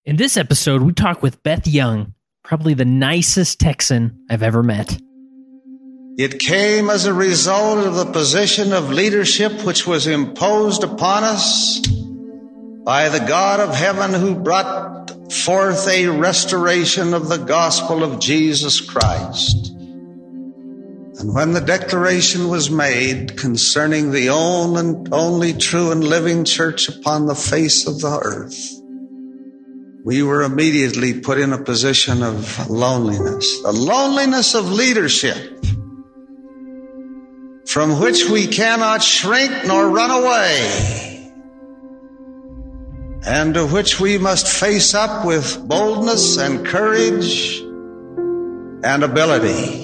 In this episode, we talk with Beth Young, probably the nicest Texan I've ever met. It came as a result of the position of leadership which was imposed upon us by the God of heaven, who brought forth a restoration of the gospel of Jesus Christ. And when the declaration was made concerning the only true and living church upon the face of the earth, we were immediately put in a position of loneliness, the loneliness of leadership, from which we cannot shrink nor run away, and to which we must face up with boldness and courage and ability.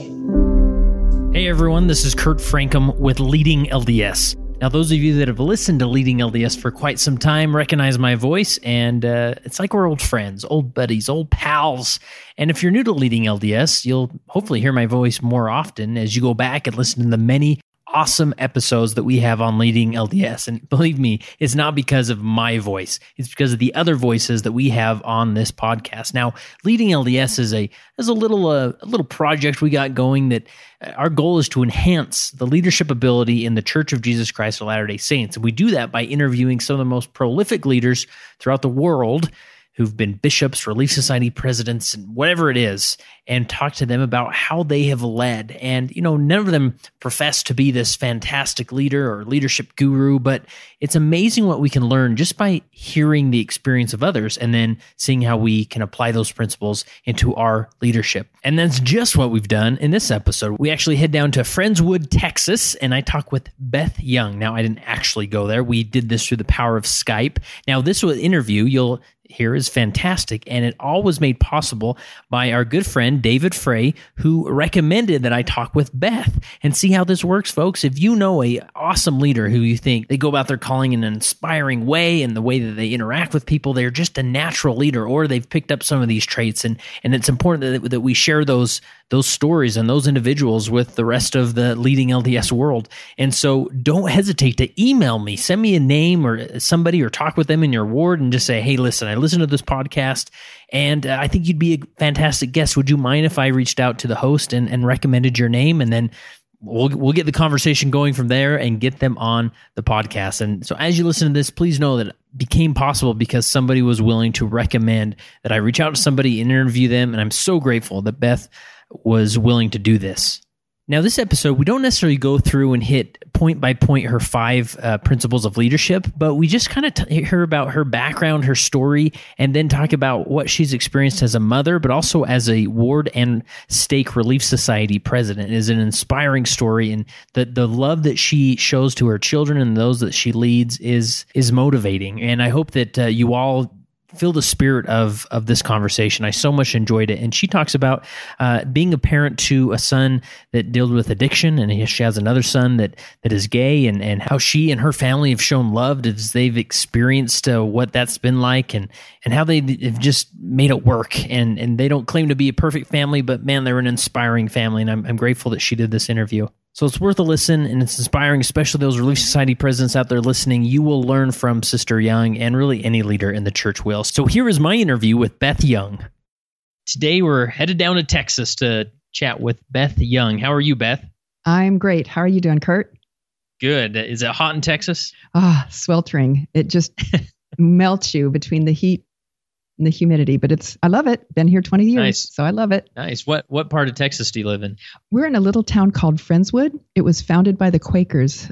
Hey everyone, this is Kurt Francom with Leading LDS. Now, those of you that have listened to Leading LDS for quite some time recognize my voice, and it's like we're old friends, old buddies, old pals. And if you're new to Leading LDS, you'll hopefully hear my voice more often as you go back and listen to the many awesome episodes that we have on Leading LDS. And believe me, it's not because of my voice. It's because of the other voices that we have on this podcast. Now, Leading LDS is a little project we got going that our goal is to enhance the leadership ability in the Church of Jesus Christ of Latter-day Saints. And we do that by interviewing some of the most prolific leaders throughout the world who've been bishops, Relief Society presidents, and whatever it is, and talk to them about how they have led. And, none of them profess to be this fantastic leader or leadership guru, but it's amazing what we can learn just by hearing the experience of others and then seeing how we can apply those principles into our leadership. And that's just what we've done in this episode. We actually head down to Friendswood, Texas, and I talk with Beth Young. Now, I didn't actually go there. We did this through the power of Skype. Now, this interview you'll hear is fantastic, and it all was made possible by our good friend David Frey, who recommended that I talk with Beth and see how this works, folks. If you know a awesome leader who you think they go about their calling in an inspiring way and the way that they interact with people, they're just a natural leader, or they've picked up some of these traits, and it's important that we share those stories and those individuals with the rest of the Leading LDS world. And so don't hesitate to email me, send me a name or somebody, or talk with them in your ward and just say, hey, listen, I listened to this podcast and I think you'd be a fantastic guest. Would you mind if I reached out to the host and recommended your name? And then we'll get the conversation going from there and get them on the podcast. And so as you listen to this, please know that it became possible because somebody was willing to recommend that I reach out to somebody and interview them. And I'm so grateful that Beth was willing to do this. Now, this episode, we don't necessarily go through and hit point by point her 5 principles of leadership, but we just kind of hear about her background, her story, and then talk about what she's experienced as a mother, but also as a Ward and Stake Relief Society president. It is an inspiring story, and the love that she shows to her children and those that she leads is motivating. And I hope that you all feel the spirit of this conversation. I so much enjoyed it. And she talks about being a parent to a son that dealt with addiction, and she has another son that is gay, and how she and her family have shown love as they've experienced what that's been like, and how they've just made it work. And they don't claim to be a perfect family, but man, they're an inspiring family. And I'm grateful that she did this interview. So it's worth a listen, and it's inspiring, especially those Relief Society presidents out there listening. You will learn from Sister Young, and really any leader in the church will. So here is my interview with Beth Young. Today we're headed down to Texas to chat with Beth Young. How are you, Beth? I'm great. How are you doing, Kurt? Good. Is it hot in Texas? Sweltering. It just melts you between the heat and the humidity, but I love it. Been here 20 years, nice. So I love it. Nice. What part of Texas do you live in? We're in a little town called Friendswood. It was founded by the Quakers,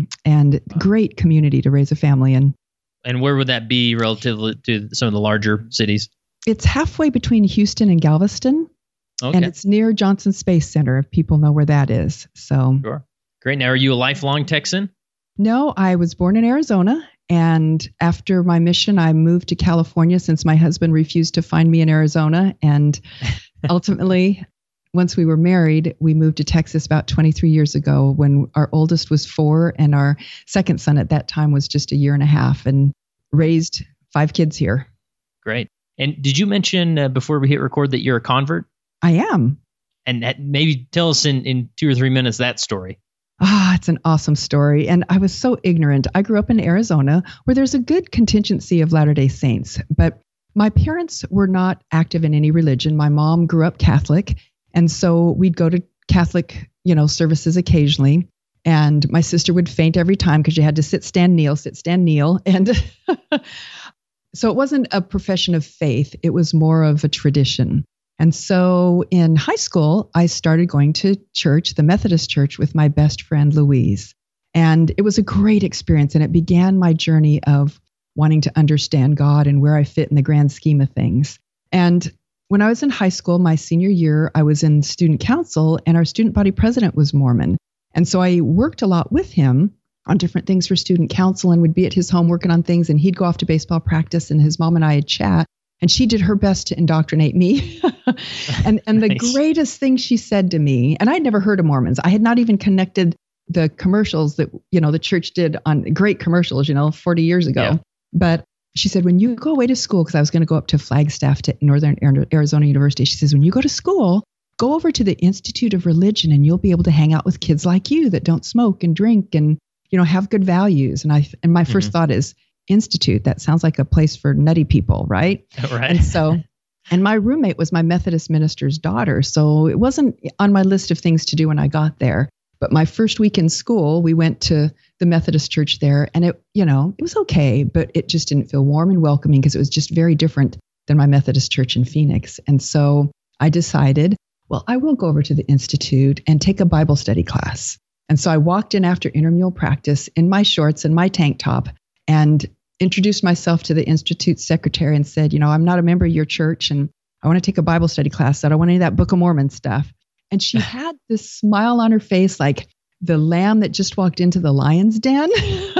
and great community to raise a family in. And where would that be relative to some of the larger cities? It's halfway between Houston and Galveston, and it's near Johnson Space Center, if people know where that is. So sure. Great. Now, are you a lifelong Texan? No, I was born in Arizona. And after my mission, I moved to California since my husband refused to find me in Arizona. And ultimately, once we were married, we moved to Texas about 23 years ago when our oldest was 4 and our second son at that time was just a year and a half, and raised 5 kids here. Great. And did you mention before we hit record that you're a convert? I am. And maybe tell us in 2 or 3 minutes that story. It's an awesome story. And I was so ignorant. I grew up in Arizona where there's a good contingency of Latter-day Saints, but My parents were not active in any religion. My mom grew up Catholic, and so we'd go to Catholic, services occasionally. And my sister would faint every time because you had to sit, stand, kneel. And so it wasn't a profession of faith. It was more of a tradition. And so in high school, I started going to church, the Methodist church, with my best friend, Louise. And it was a great experience. And it began my journey of wanting to understand God and where I fit in the grand scheme of things. And when I was in high school, my senior year, I was in student council, and our student body president was Mormon. And so I worked a lot with him on different things for student council and would be at his home working on things. And he'd go off to baseball practice, and his mom and I would chat. And she did her best to indoctrinate me. and the Nice. greatest thing she said to me, and I'd never heard of Mormons. I had not even connected the commercials that, the church did on great commercials, 40 years ago. Yeah. But she said, when you go away to school, because I was going to go up to Flagstaff to Northern Arizona University, she says, when you go to school, go over to the Institute of Religion, and you'll be able to hang out with kids like you that don't smoke and drink and, have good values. And my first thought is, Institute, that sounds like a place for nutty people, right? Right. And my roommate was my Methodist minister's daughter. So it wasn't on my list of things to do when I got there. But my first week in school, we went to the Methodist church there, and it was okay, but it just didn't feel warm and welcoming because it was just very different than my Methodist church in Phoenix. And so I decided, well, I will go over to the Institute and take a Bible study class. And so I walked in after intramural practice in my shorts and my tank top and introduced myself to the Institute secretary and said, I'm not a member of your church, and I want to take a Bible study class. I don't want any of that Book of Mormon stuff. And she had this smile on her face, like the lamb that just walked into the lion's den.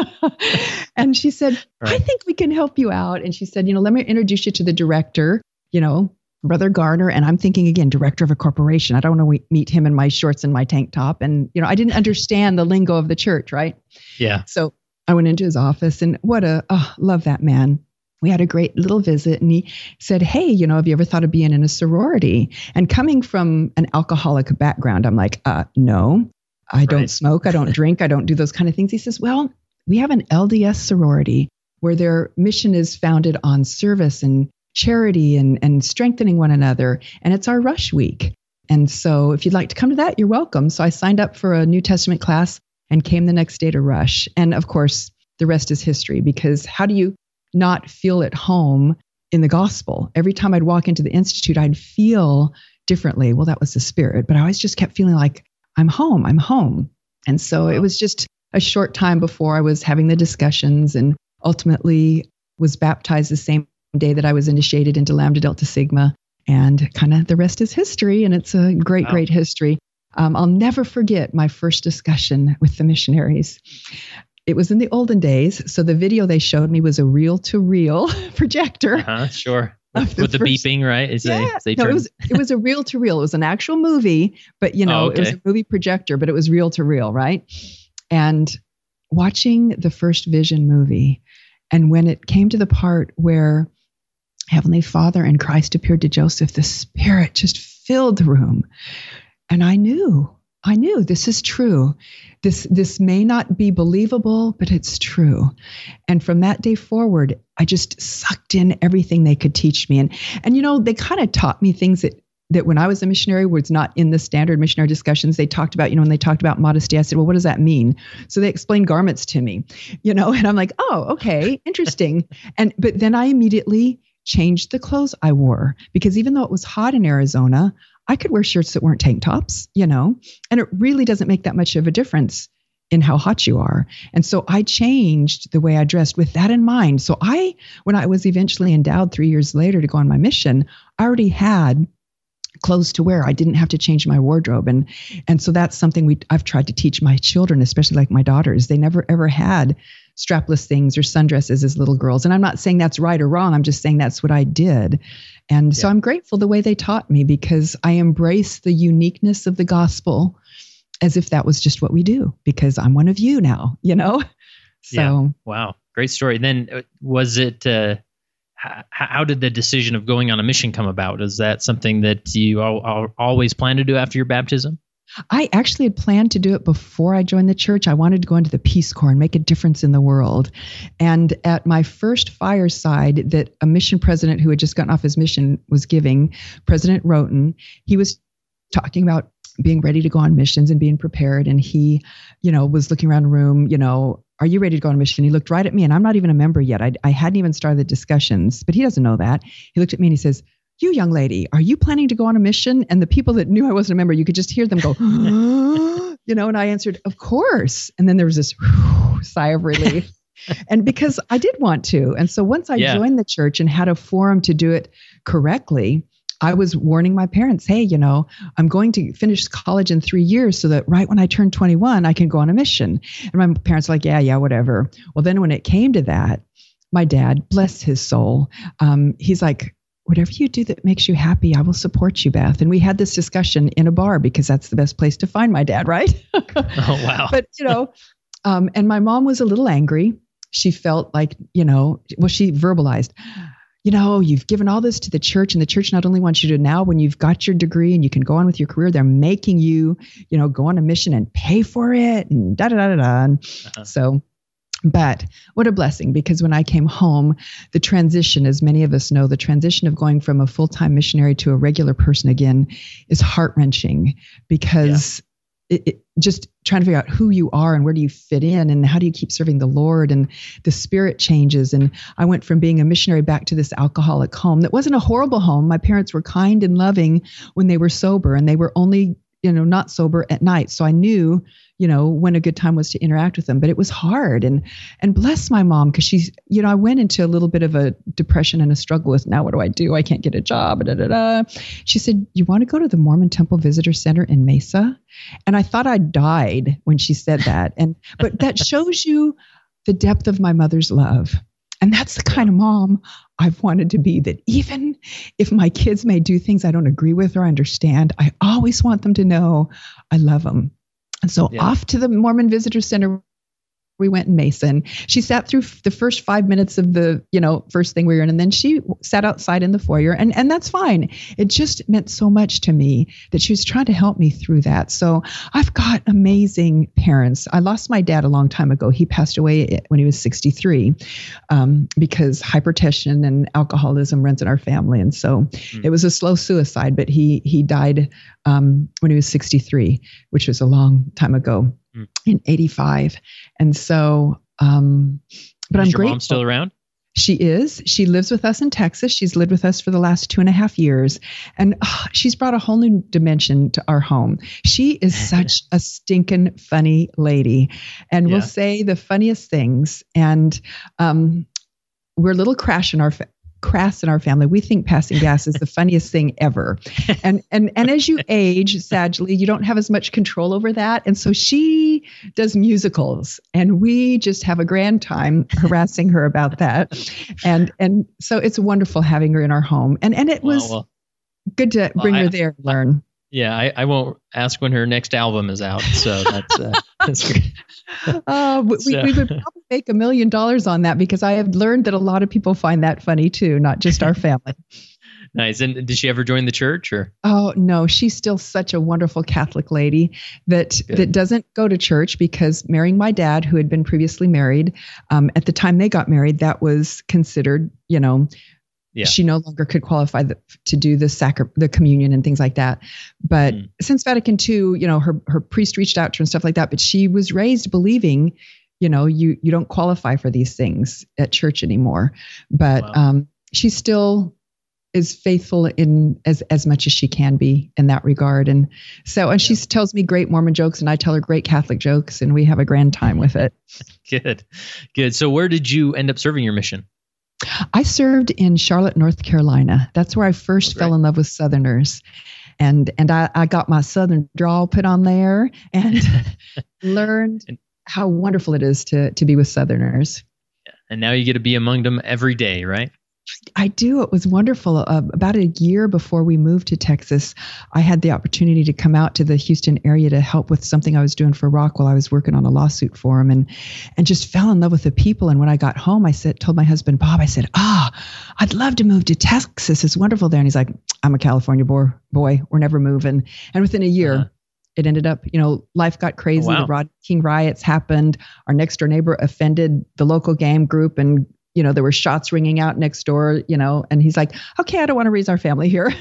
And she said, Right. I think we can help you out. And she said, let me introduce you to the director, Brother Garner. And I'm thinking, again, director of a corporation. I don't want to meet him in my shorts and my tank top. And, I didn't understand the lingo of the church, right? Yeah. So I went into his office, and love that man. We had a great little visit, and he said, hey, have you ever thought of being in a sorority? And coming from an alcoholic background, I'm like, no, I don't Right. smoke. I don't drink. I don't do those kind of things. He says, well, we have an LDS sorority where their mission is founded on service and charity and strengthening one another. And it's our rush week. And so if you'd like to come to that, you're welcome. So I signed up for a New Testament class and came the next day to Rush. And of course, the rest is history, because how do you not feel at home in the gospel? Every time I'd walk into the Institute, I'd feel differently. Well, that was the Spirit, but I always just kept feeling like I'm home. And so it was just a short time before I was having the discussions, and ultimately was baptized the same day that I was initiated into Lambda Delta Sigma, and kind of the rest is history. And it's a great, Wow. great history. I'll never forget my first discussion with the missionaries. It was in the olden days, so the video they showed me was a reel-to-reel projector. Sure. Of With the first- beeping, right? It was a reel-to-reel. It was an actual movie, but it was a movie projector, but it was reel-to-reel, right? And watching the first Vision movie, and when it came to the part where Heavenly Father and Christ appeared to Joseph, the Spirit just filled the room. And I knew this is true. This may not be believable, but it's true. And from that day forward, I just sucked in everything they could teach me. And they kind of taught me things that when I was a missionary was not in the standard missionary discussions. They talked about, when they talked about modesty, I said, well, what does that mean? So they explained garments to me, and I'm like, oh, okay, interesting. But then I immediately changed the clothes I wore, because even though it was hot in Arizona, I could wear shirts that weren't tank tops, and it really doesn't make that much of a difference in how hot you are. And so I changed the way I dressed with that in mind. So when I was eventually endowed 3 years later to go on my mission, I already had clothes to wear. I didn't have to change my wardrobe. And so that's something I've tried to teach my children, especially like my daughters. They never ever had strapless things or sundresses as little girls. And I'm not saying that's right or wrong. I'm just saying that's what I did. And so I'm grateful the way they taught me, because I embrace the uniqueness of the gospel as if that was just what we do, because I'm one of you now, So Yeah. Wow. Great story. Then was it, how did the decision of going on a mission come about? Is that something that you always planned to do after your baptism? I actually had planned to do it before I joined the church. I wanted to go into the Peace Corps and make a difference in the world. And at my first fireside that a mission president who had just gotten off his mission was giving, President Roten, he was talking about being ready to go on missions and being prepared. And he, was looking around the room, are you ready to go on a mission? He looked right at me, and I'm not even a member yet. I hadn't even started the discussions, but he doesn't know that. He looked at me and he says, you young lady, are you planning to go on a mission? And the people that knew I wasn't a member, you could just hear them go, and I answered, of course. And then there was this sigh of relief. And because I did want to. And so once I joined the church and had a forum to do it correctly, I was warning my parents, hey, I'm going to finish college in 3 years so that right when I turn 21, I can go on a mission. And my parents were like, yeah, whatever. Well, then when it came to that, my dad, bless his soul, he's like, whatever you do that makes you happy, I will support you, Beth. And we had this discussion in a bar because that's the best place to find my dad, right? Oh, wow. But, and my mom was a little angry. She felt like, she verbalized, you've given all this to the church, and the church not only wants you to now, when you've got your degree and you can go on with your career, they're making you, go on a mission and pay for it and da-da-da-da-da. So, but what a blessing, because when I came home, the transition, as many of us know, the transition of going from a full-time missionary to a regular person again is heart-wrenching, because it just trying to figure out who you are and where do you fit in and how do you keep serving the Lord, and the spirit changes. And I went from being a missionary back to this alcoholic home that wasn't a horrible home. My parents were kind and loving when they were sober, and they were only, not sober at night. So I knew, when a good time was to interact with them, but it was hard. And bless my mom, because she's, I went into a little bit of a depression and a struggle with, now what do I do? I can't get a job. She said, you want to go to the Mormon Temple Visitor Center in Mesa? And I thought I died when she said that. But that shows you the depth of my mother's love. And that's the kind of mom I've wanted to be, that even if my kids may do things I don't agree with or understand, I always want them to know I love them. And so off to the Mormon Visitor Center we went in Mason. She sat through the first 5 minutes of the, first thing we were in, and then she sat outside in the foyer, and that's fine. It just meant so much to me that she was trying to help me through that. So I've got amazing parents. I lost my dad a long time ago. He passed away when he was 63 because hypertension and alcoholism runs in our family. And so it was a slow suicide, but he died when he was 63, which was a long time ago. In 85. And so, but I'm grateful. Your mom still around? She is. She lives with us in Texas. She's lived with us for the last 2.5 years. And she's brought a whole new dimension to our home. She is such a stinking funny lady, and will say the funniest things. And we're a little crass in our family. We think passing gas is the funniest thing ever. And as you age, sadly, you don't have as much control over that. And so she does musicals, and we just have a grand time harassing her about that. And so it's wonderful having her in our home. And it was good to bring her there and learn. Yeah, I won't ask when her next album is out. So that's great. We would probably make $1 million on that, because I have learned that a lot of people find that funny too, not just our family. Nice. And did she ever join the church, or? Oh, no, she's still such a wonderful Catholic lady that doesn't go to church, because marrying my dad, who had been previously married, at the time they got married, that was considered, she no longer could qualify to do the communion and things like that. But since Vatican II, her priest reached out to her and stuff like that. But she was raised believing, you don't qualify for these things at church anymore. But she still is faithful in as much as she can be in that regard. And so, and she tells me great Mormon jokes, and I tell her great Catholic jokes, and we have a grand time with it. Good. So where did you end up serving your mission? I served in Charlotte, North Carolina. That's where I first fell in love with Southerners. And I got my Southern drawl put on there, and learned how wonderful it is to be with Southerners. And now you get to be among them every day, right? I do. It was wonderful. About a year before we moved to Texas, I had the opportunity to come out to the Houston area to help with something I was doing for Rockwell. I was working on a lawsuit for him, and just fell in love with the people. And when I got home, I told my husband, Bob, I said, I'd love to move to Texas. It's wonderful there. And he's like, I'm a California boy. We're never moving. And within a year, it ended up, life got crazy. Oh, wow. The Rodney King riots happened. Our next door neighbor offended the local game group, and there were shots ringing out next door. And he's like, "Okay, I don't want to raise our family here."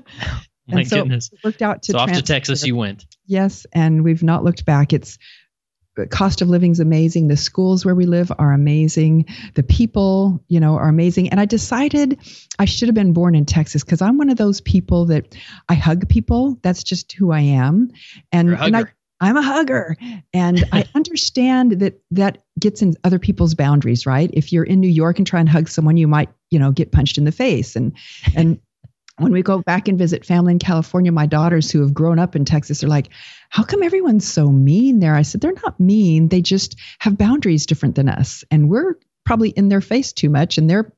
My goodness, it worked out to so off to Texas you went. Yes, and we've not looked back. The cost of living is amazing. The schools where we live are amazing. The people, are amazing. And I decided I should have been born in Texas because I'm one of those people that I hug people. That's just who I am. And, You're a hugger. I'm a hugger. And I understand that gets in other people's boundaries, right? If you're in New York and try and hug someone, you might, get punched in the face. And when we go back and visit family in California, my daughters who have grown up in Texas are like, "How come everyone's so mean there?" I said, "They're not mean. They just have boundaries different than us. And we're probably in their face too much. And they're,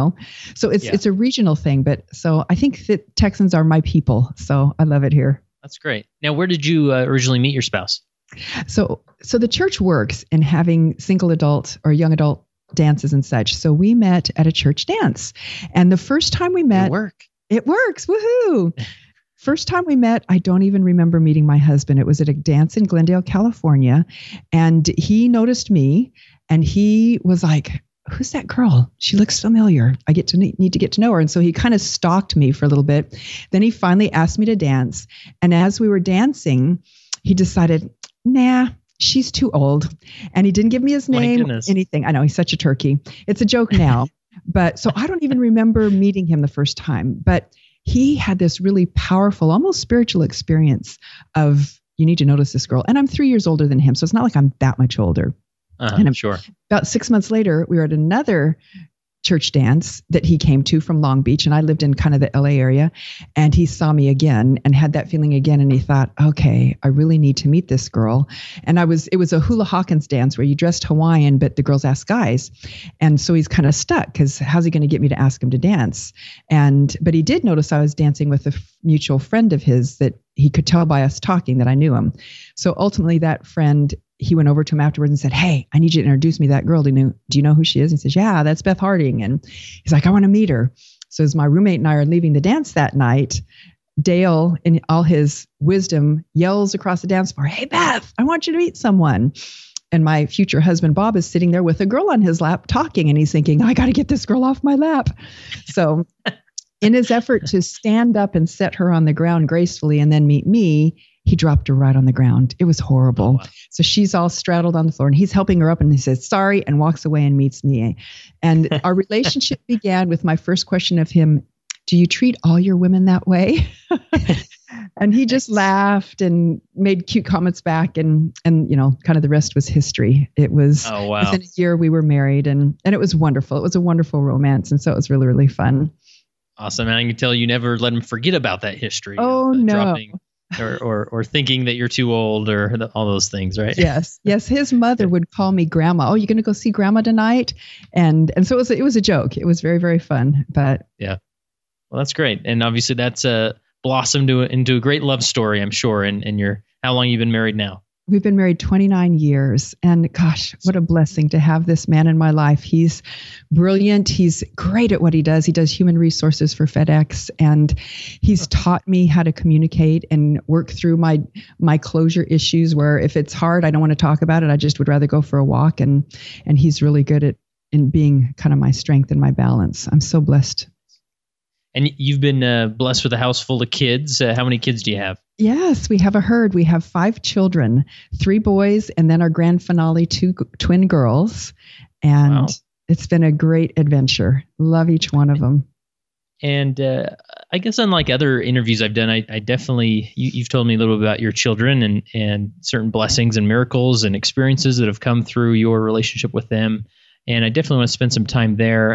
so it's a regional thing. But so I think that Texans are my people. So I love it here." That's great. Now, where did you originally meet your spouse? So the church works in having single adult or young adult dances and such. So we met at a church dance. And the first time we met, it works. Woohoo. First time we met, I don't even remember meeting my husband. It was at a dance in Glendale, California. And he noticed me and he was like, "Who's that girl? She looks familiar. I need to get to know her." And so he kind of stalked me for a little bit. Then he finally asked me to dance. And as we were dancing, he decided, "Nah, she's too old." And he didn't give me his name or anything. I know, he's such a turkey. It's a joke now. But so I don't even remember meeting him the first time, but he had this really powerful, almost spiritual experience of, "You need to notice this girl." And I'm 3 years older than him. So it's not like I'm that much older. And I'm sure. About 6 months later, we were at another church dance that he came to from Long Beach, and I lived in kind of the LA area, and he saw me again and had that feeling again, and he thought, "Okay, I really need to meet this girl." And it was a Hula Hawkins dance where you dressed Hawaiian, but the girls asked guys. And so he's kind of stuck because how's he going to get me to ask him to dance? But he did notice I was dancing with a mutual friend of his that he could tell by us talking that I knew him. So ultimately that friend, he went over to him afterwards and said, "Hey, I need you to introduce me to that girl. Do you know who she is?" And he says, "Yeah, that's Beth Harding." And he's like, "I want to meet her." So as my roommate and I are leaving the dance that night, Dale, in all his wisdom, yells across the dance floor, "Hey, Beth, I want you to meet someone." And my future husband, Bob, is sitting there with a girl on his lap talking. And he's thinking, "I got to get this girl off my lap." So in his effort to stand up and set her on the ground gracefully and then meet me, he dropped her right on the ground. It was horrible. Oh, wow. So she's all straddled on the floor and he's helping her up and he says, "Sorry," and walks away and meets me. And our relationship began with my first question of him, "Do you treat all your women that way?" And he just laughed and made cute comments back and kind of the rest was history. It was within a year we were married and it was wonderful. It was a wonderful romance. And so it was really, really fun. Awesome. And I can tell you never let him forget about that history. Oh, no. Dropping or thinking that you're too old or all those things, right? Yes. His mother would call me grandma. "Oh, you're going to go see grandma tonight?" And so it was a joke. It was very, very fun. But yeah. Well, that's great. And obviously that's blossomed into a great love story, I'm sure. And how long you've been married now? We've been married 29 years. And gosh, what a blessing to have this man in my life. He's brilliant. He's great at what he does. He does human resources for FedEx. And he's taught me how to communicate and work through my closure issues where if it's hard, I don't want to talk about it. I just would rather go for a walk. And he's really good in being kind of my strength and my balance. I'm so blessed. And you've been blessed with a house full of kids. How many kids do you have? Yes, we have a herd. We have 5 children, 3 boys, and then our grand finale, 2 twin girls. And It's been a great adventure. Love each one of them. And I guess unlike other interviews I've done, I definitely, you've told me a little bit about your children and certain blessings and miracles and experiences that have come through your relationship with them. And I definitely want to spend some time there.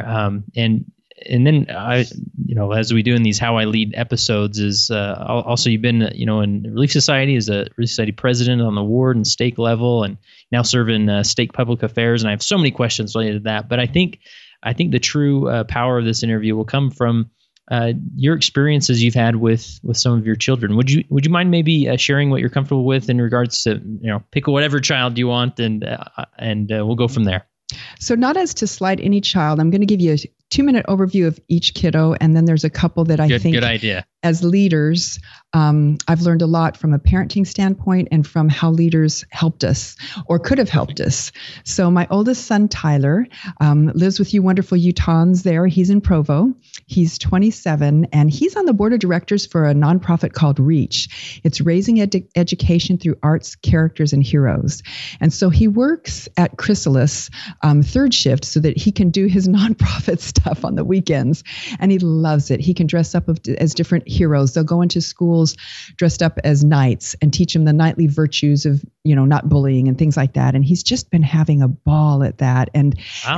And then I, as we do in these How I Lead episodes is also you've been, in Relief Society as a Relief Society president on the ward and stake level and now serve in stake public affairs. And I have so many questions related to that. But I think the true power of this interview will come from your experiences you've had with some of your children. Would you mind maybe sharing what you're comfortable with in regards to, pick whatever child you want and we'll go from there. So not as to slight any child, I'm going to give you 2-minute overview of each kiddo. And then there's a couple that I think good idea. As leaders, I've learned a lot from a parenting standpoint and from how leaders helped us or could have helped us. So my oldest son, Tyler, lives with you wonderful Utahns there. He's in Provo. He's 27, and he's on the board of directors for a nonprofit called REACH. It's Raising Education Through Arts, Characters, and Heroes. And so he works at Chrysalis third shift so that he can do his nonprofit stuff on the weekends. And he loves it. He can dress up as different heroes. They'll go into schools dressed up as knights and teach them the knightly virtues of, not bullying and things like that. And he's just been having a ball at that. And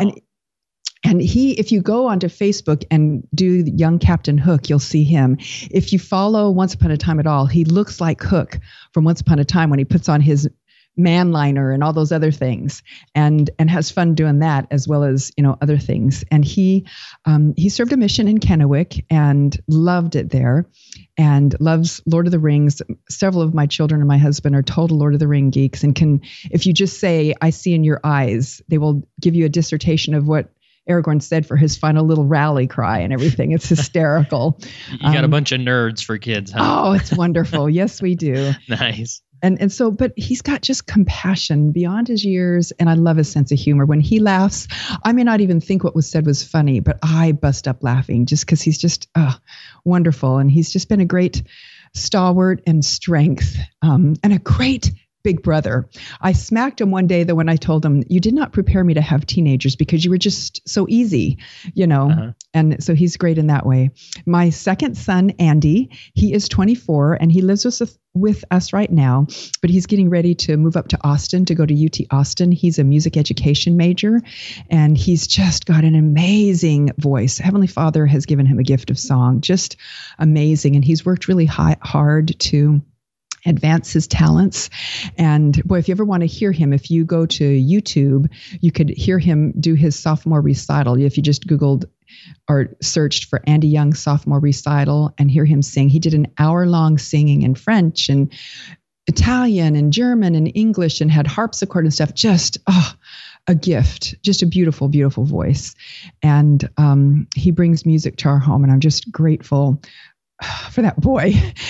he, if you go onto Facebook and do Young Captain Hook, you'll see him. If you follow Once Upon a Time at all, he looks like Hook from Once Upon a Time when he puts on his man liner and all those other things, and has fun doing that as well as other things. And he served a mission in Kennewick and loved it there, and loves Lord of the Rings. Several of my children and my husband are total Lord of the Ring geeks, and if you just say "I see in your eyes," they will give you a dissertation of what Aragorn said for his final little rally cry and everything. It's hysterical. You got a bunch of nerds for kids, huh? Oh, it's wonderful. Yes, we do. Nice. And so, but he's got just compassion beyond his years, and I love his sense of humor. When he laughs, I may not even think what was said was funny, but I bust up laughing just because he's just wonderful. And he's just been a great stalwart and strength, and a great big brother. I smacked him one day though when I told him, "You did not prepare me to have teenagers because you were just so easy," And so he's great in that way. My second son, Andy, he is 24 and he lives with us right now, but he's getting ready to move up to Austin to go to UT Austin. He's a music education major, and he's just got an amazing voice. Heavenly Father has given him a gift of song, just amazing. And he's worked really hard to advance his talents. And boy, if you ever want to hear him, if you go to YouTube, you could hear him do his sophomore recital. If you just Googled or searched for Andy Young sophomore recital and hear him sing, he did an hour-long singing in French and Italian and German and English and had harpsichord and stuff. Just a gift, just a beautiful, beautiful voice. And he brings music to our home, and I'm just grateful for that boy.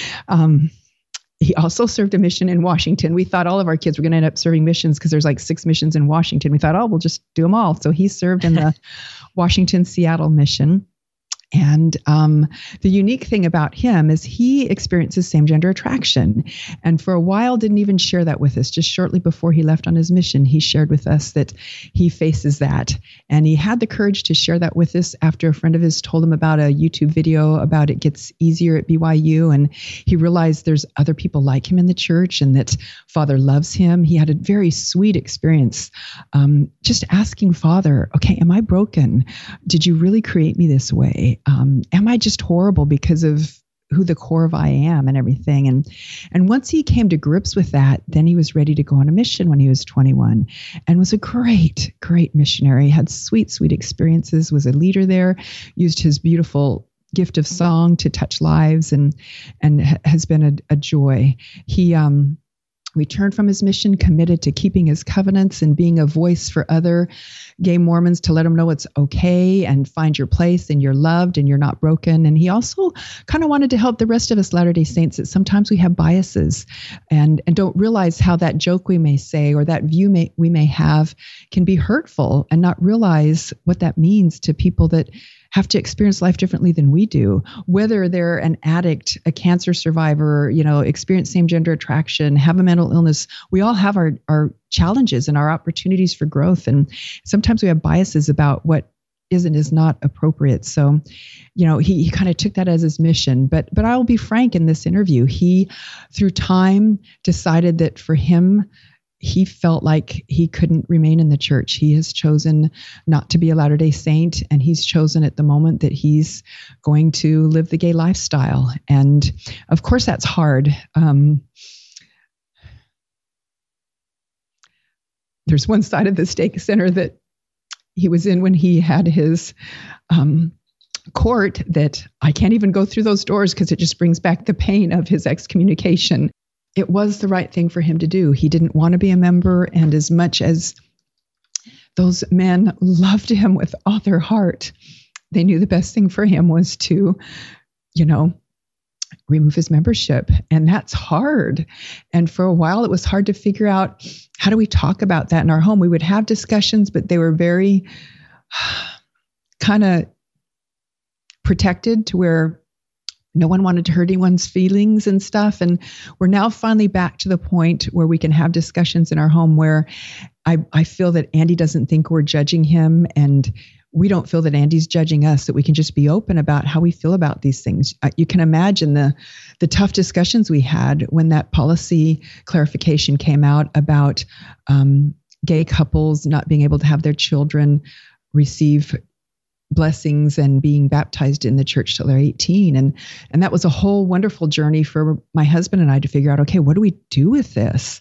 He also served a mission in Washington. We thought all of our kids were going to end up serving missions because there's like 6 missions in Washington. We thought, we'll just do them all. So he served in the Washington-Seattle mission. And the unique thing about him is he experiences same-gender attraction. And for a while didn't even share that with us. Just shortly before he left on his mission, he shared with us that he faces that. And he had the courage to share that with us after a friend of his told him about a YouTube video about it gets easier at BYU. And he realized there's other people like him in the church and that Father loves him. He had a very sweet experience just asking Father, okay, am I broken? Did you really create me this way? Am I just horrible because of who the core of I am and everything? And once he came to grips with that, then he was ready to go on a mission when he was 21 and was a great, great missionary, had sweet, sweet experiences, was a leader there, used his beautiful gift of song to touch lives and has been a joy. He returned from his mission, committed to keeping his covenants and being a voice for other gay Mormons to let them know it's okay and find your place and you're loved and you're not broken. And he also kind of wanted to help the rest of us Latter-day Saints that sometimes we have biases and don't realize how that joke we may say or that view we may have can be hurtful and not realize what that means to people that have to experience life differently than we do, whether they're an addict, a cancer survivor, experience same-gender attraction, have a mental illness. We all have our challenges and our opportunities for growth. And sometimes we have biases about what is and is not appropriate. So, he kind of took that as his mission. But I will be frank in this interview. He, through time, decided that for him, he felt like he couldn't remain in the church. He has chosen not to be a Latter-day Saint, and he's chosen at the moment that he's going to live the gay lifestyle. And of course, that's hard. There's one side of the stake center that he was in when he had his court that I can't even go through those doors because it just brings back the pain of his excommunication. It was the right thing for him to do. He didn't want to be a member, and as much as those men loved him with all their heart, they knew the best thing for him was to, remove his membership. And that's hard. And for a while, it was hard to figure out, how do we talk about that in our home? We would have discussions, but they were very kind of protected to where no one wanted to hurt anyone's feelings and stuff. And we're now finally back to the point where we can have discussions in our home where I feel that Andy doesn't think we're judging him, and we don't feel that Andy's judging us, that we can just be open about how we feel about these things. You can imagine the tough discussions we had when that policy clarification came out about gay couples not being able to have their children receive blessings and being baptized in the church till they're 18. And that was a whole wonderful journey for my husband and I to figure out, okay, what do we do with this?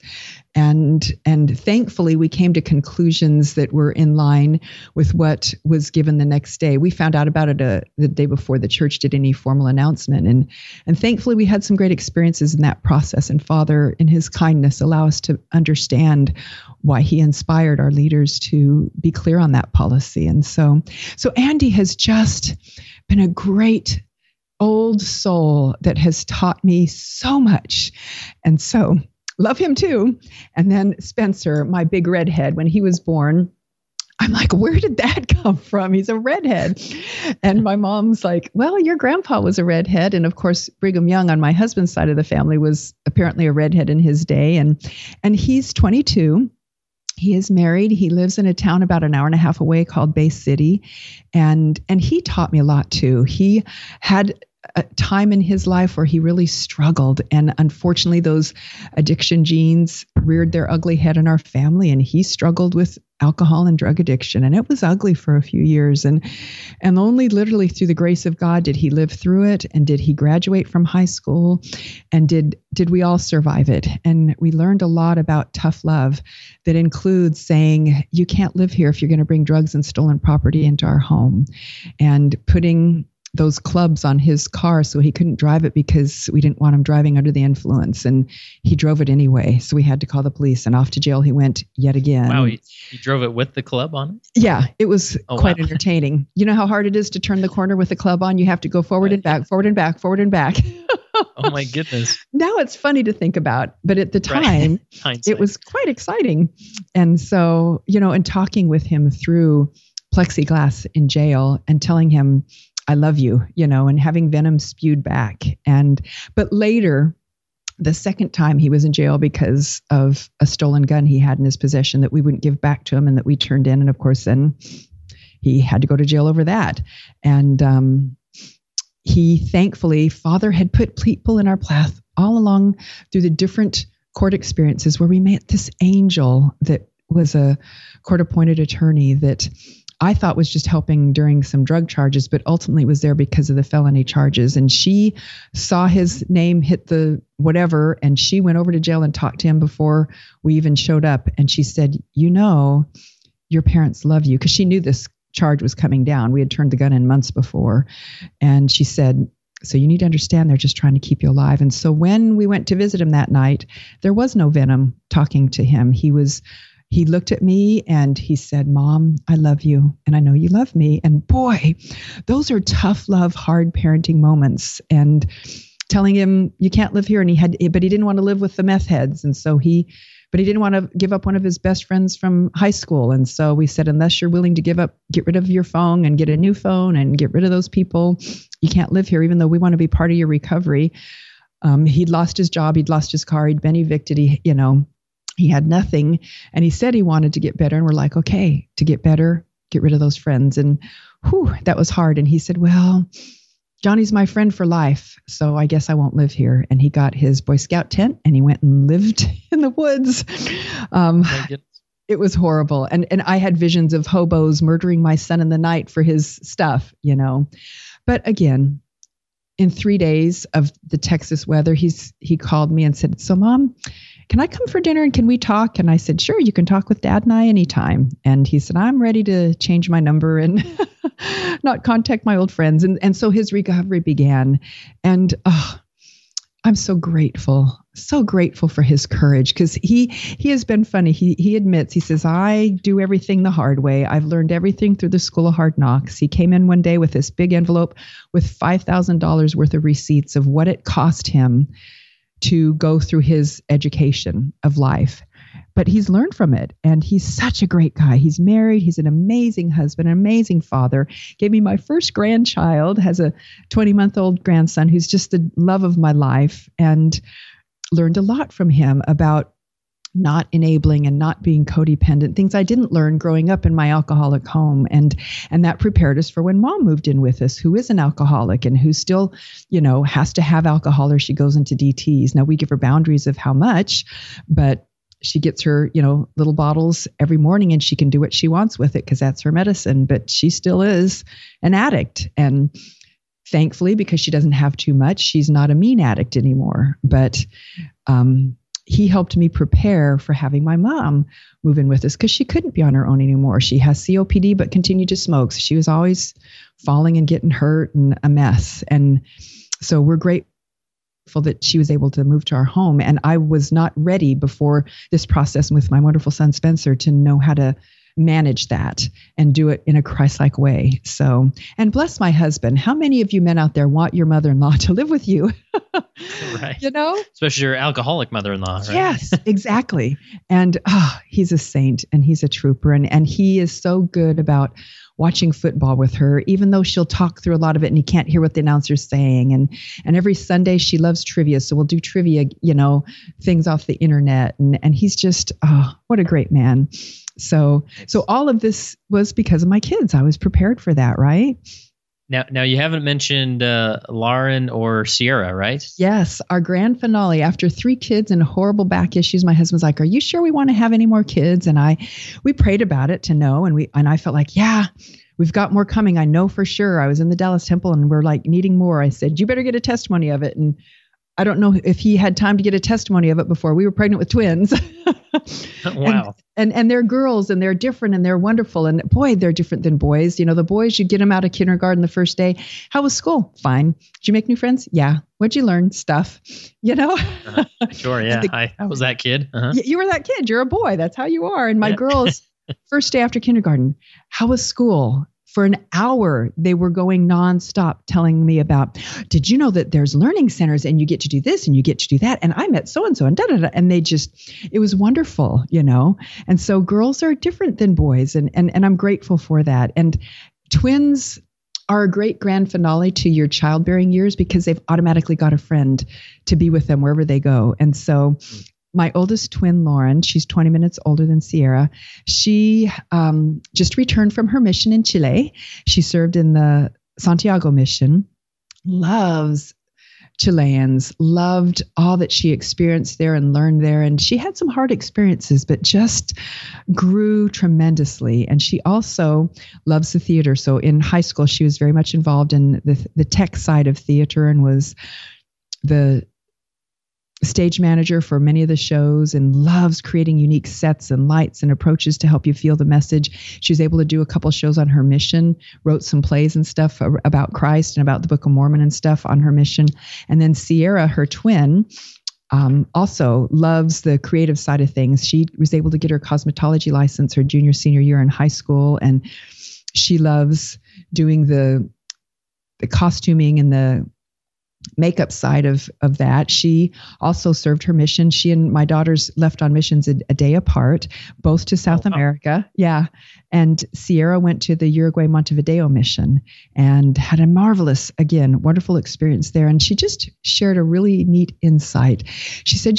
And thankfully, we came to conclusions that were in line with what was given the next day. We found out about it the day before the church did any formal announcement. And thankfully, we had some great experiences in that process. And Father, in his kindness, allow us to understand why he inspired our leaders to be clear on that policy. And so Andy has just been a great old soul that has taught me so much. And so love him too. And then Spencer, my big redhead, when he was born, I'm like, where did that come from? He's a redhead. And my mom's like, well, your grandpa was a redhead. And of course, Brigham Young on my husband's side of the family was apparently a redhead in his day. And he's 22. He is married. He lives in a town about an hour and a half away called Bay City. And he taught me a lot too. He had a time in his life where he really struggled. And unfortunately, those addiction genes reared their ugly head in our family. And he struggled with alcohol and drug addiction. And it was ugly for a few years. And only literally through the grace of God did he live through it. And did he graduate from high school? And did we all survive it? And we learned a lot about tough love that includes saying, you can't live here if you're going to bring drugs and stolen property into our home. And putting those clubs on his car so he couldn't drive it because we didn't want him driving under the influence. And he drove it anyway. So we had to call the police, and off to jail he went yet again. Wow, he drove it with the club on it? Yeah, it was quite entertaining. You know how hard it is to turn the corner with the club on? You have to go forward and back, forward and back, forward and back. Oh my goodness. Now it's funny to think about, but at the time, it was quite exciting. And so, and talking with him through plexiglass in jail and telling him, I love you, and having venom spewed back. But later, the second time he was in jail because of a stolen gun he had in his possession that we wouldn't give back to him and that we turned in. And of course, then he had to go to jail over that. And he thankfully, Father had put people in our path all along through the different court experiences where we met this angel that was a court-appointed attorney that I thought was just helping during some drug charges, but ultimately was there because of the felony charges. And she saw his name hit the whatever, and she went over to jail and talked to him before we even showed up. And she said, your parents love you, because she knew this charge was coming down. We had turned the gun in months before. And she said, so you need to understand they're just trying to keep you alive. And so when we went to visit him that night, there was no venom talking to him. He looked at me and he said, Mom, I love you. And I know you love me. And boy, those are tough love, hard parenting moments. And telling him you can't live here. But he didn't want to live with the meth heads. And so he didn't want to give up one of his best friends from high school. And so we said, unless you're willing to get rid of your phone and get a new phone and get rid of those people, you can't live here, even though we want to be part of your recovery. He'd lost his job. He'd lost his car. He'd been evicted. He had nothing, and he said he wanted to get better. And we're like, okay, to get better, get rid of those friends. And that was hard. And he said, well, Johnny's my friend for life, so I guess I won't live here. And he got his Boy Scout tent and he went and lived in the woods. It was horrible. And I had visions of hobos murdering my son in the night for his stuff, But again, in 3 days of the Texas weather, he called me and said, so Mom, can I come for dinner and can we talk? And I said, sure, you can talk with Dad and I anytime. And he said, I'm ready to change my number and not contact my old friends. And so his recovery began. And I'm so grateful for his courage, because he has been funny. He admits, he says, I do everything the hard way. I've learned everything through the School of Hard Knocks. He came in one day with this big envelope with $5,000 worth of receipts of what it cost him to go through his education of life. But he's learned from it, and he's such a great guy. He's married. He's an amazing husband, an amazing father. Gave me my first grandchild, has a 20-month-old grandson who's just the love of my life, and learned a lot from him about not enabling and not being codependent, things I didn't learn growing up in my alcoholic home. And that prepared us for when Mom moved in with us, who is an alcoholic and who still, has to have alcohol or she goes into DTs. Now, we give her boundaries of how much, but she gets her, little bottles every morning, and she can do what she wants with it because that's her medicine. But she still is an addict. And thankfully, because she doesn't have too much, she's not a mean addict anymore. But he helped me prepare for having my mom move in with us, because she couldn't be on her own anymore. She has COPD, but continued to smoke. So she was always falling and getting hurt and a mess. And so we're grateful that she was able to move to our home. And I was not ready before this process with my wonderful son, Spencer, to know how to manage that and do it in a Christ-like way. So, and bless my husband. How many of you men out there want your mother-in-law to live with you? Right. Especially your alcoholic mother-in-law, right? Yes, exactly. And he's a saint and he's a trooper. And he is so good about watching football with her, even though she'll talk through a lot of it and he can't hear what the announcer's saying. And every Sunday she loves trivia. So we'll do trivia, things off the internet. And he's just, what a great man. So all of this was because of my kids. I was prepared for that, right? Now you haven't mentioned Lauren or Sierra, right? Yes, our grand finale. After 3 kids and horrible back issues, my husband's like, "Are you sure we want to have any more kids?" And we prayed about it to know, and I felt like, yeah, we've got more coming. I know for sure. I was in the Dallas Temple and we're like needing more. I said, "You better get a testimony of it." And I don't know if he had time to get a testimony of it before. We were pregnant with twins. Wow. And they're girls and they're different and they're wonderful. And boy, they're different than boys. The boys, you get them out of kindergarten the first day. How was school? Fine. Did you make new friends? Yeah. What'd you learn? Stuff, Sure. Yeah. I was that kid. Uh-huh. You were that kid. You're a boy. That's how you are. And my girls, first day after kindergarten, how was school? For an hour, they were going nonstop telling me about, did you know that there's learning centers and you get to do this and you get to do that? And I met so-and-so and da-da-da. And it was wonderful, And so girls are different than boys. And I'm grateful for that. And twins are a great grand finale to your childbearing years because they've automatically got a friend to be with them wherever they go. And so my oldest twin, Lauren, she's 20 minutes older than Sierra. She just returned from her mission in Chile. She served in the Santiago mission, loves Chileans, loved all that she experienced there and learned there. And she had some hard experiences, but just grew tremendously. And she also loves the theater. So in high school, she was very much involved in the tech side of theater and was the stage manager for many of the shows and loves creating unique sets and lights and approaches to help you feel the message. She was able to do a couple shows on her mission, wrote some plays and stuff about Christ and about the Book of Mormon and stuff on her mission. And then Sierra, her twin, also loves the creative side of things. She was able to get her cosmetology license her senior year in high school. And she loves doing the costuming and the makeup side of that. She also served her mission. She and my daughters left on missions a day apart, both to South America. Yeah. And Sierra went to the Uruguay Montevideo mission and had a marvelous, again, wonderful experience there. And she just shared a really neat insight. She said,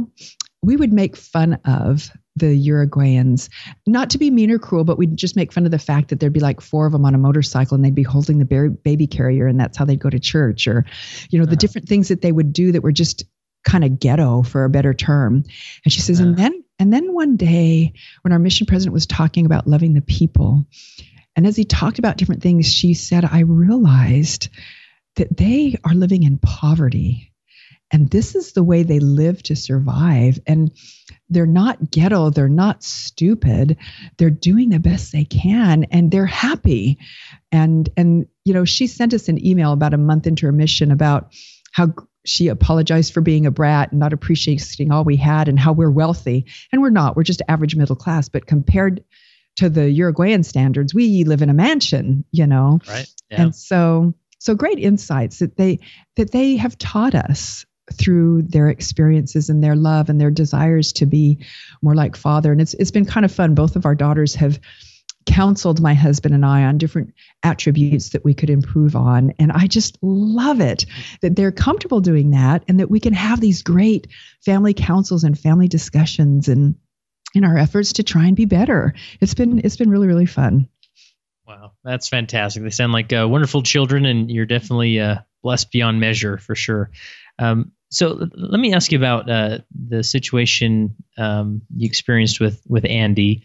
we would make fun of the Uruguayans, not to be mean or cruel, but we'd just make fun of the fact that there'd be like 4 of them on a motorcycle and they'd be holding the baby carrier and that's how they'd go to church, or, the different things that they would do that were just kind of ghetto, for a better term. And she says, and then one day when our mission president was talking about loving the people, and as he talked about different things, she said, I realized that they are living in poverty. And this is the way they live to survive. And they're not ghetto. They're not stupid. They're doing the best they can and they're happy. And she sent us an email about a month into her mission about how she apologized for being a brat and not appreciating all we had and how we're wealthy. And we're not. We're just average middle class. But compared to the Uruguayan standards, we live in a mansion, Right. Yeah. And so great insights that they have taught us through their experiences and their love and their desires to be more like Father. And it's been kind of fun. Both of our daughters have counseled my husband and I on different attributes that we could improve on. And I just love it that they're comfortable doing that and that we can have these great family councils and family discussions and in our efforts to try and be better. It's been really, really fun. Wow, that's fantastic. They sound like wonderful children, and you're definitely blessed beyond measure for sure. So let me ask you about the situation you experienced with Andy.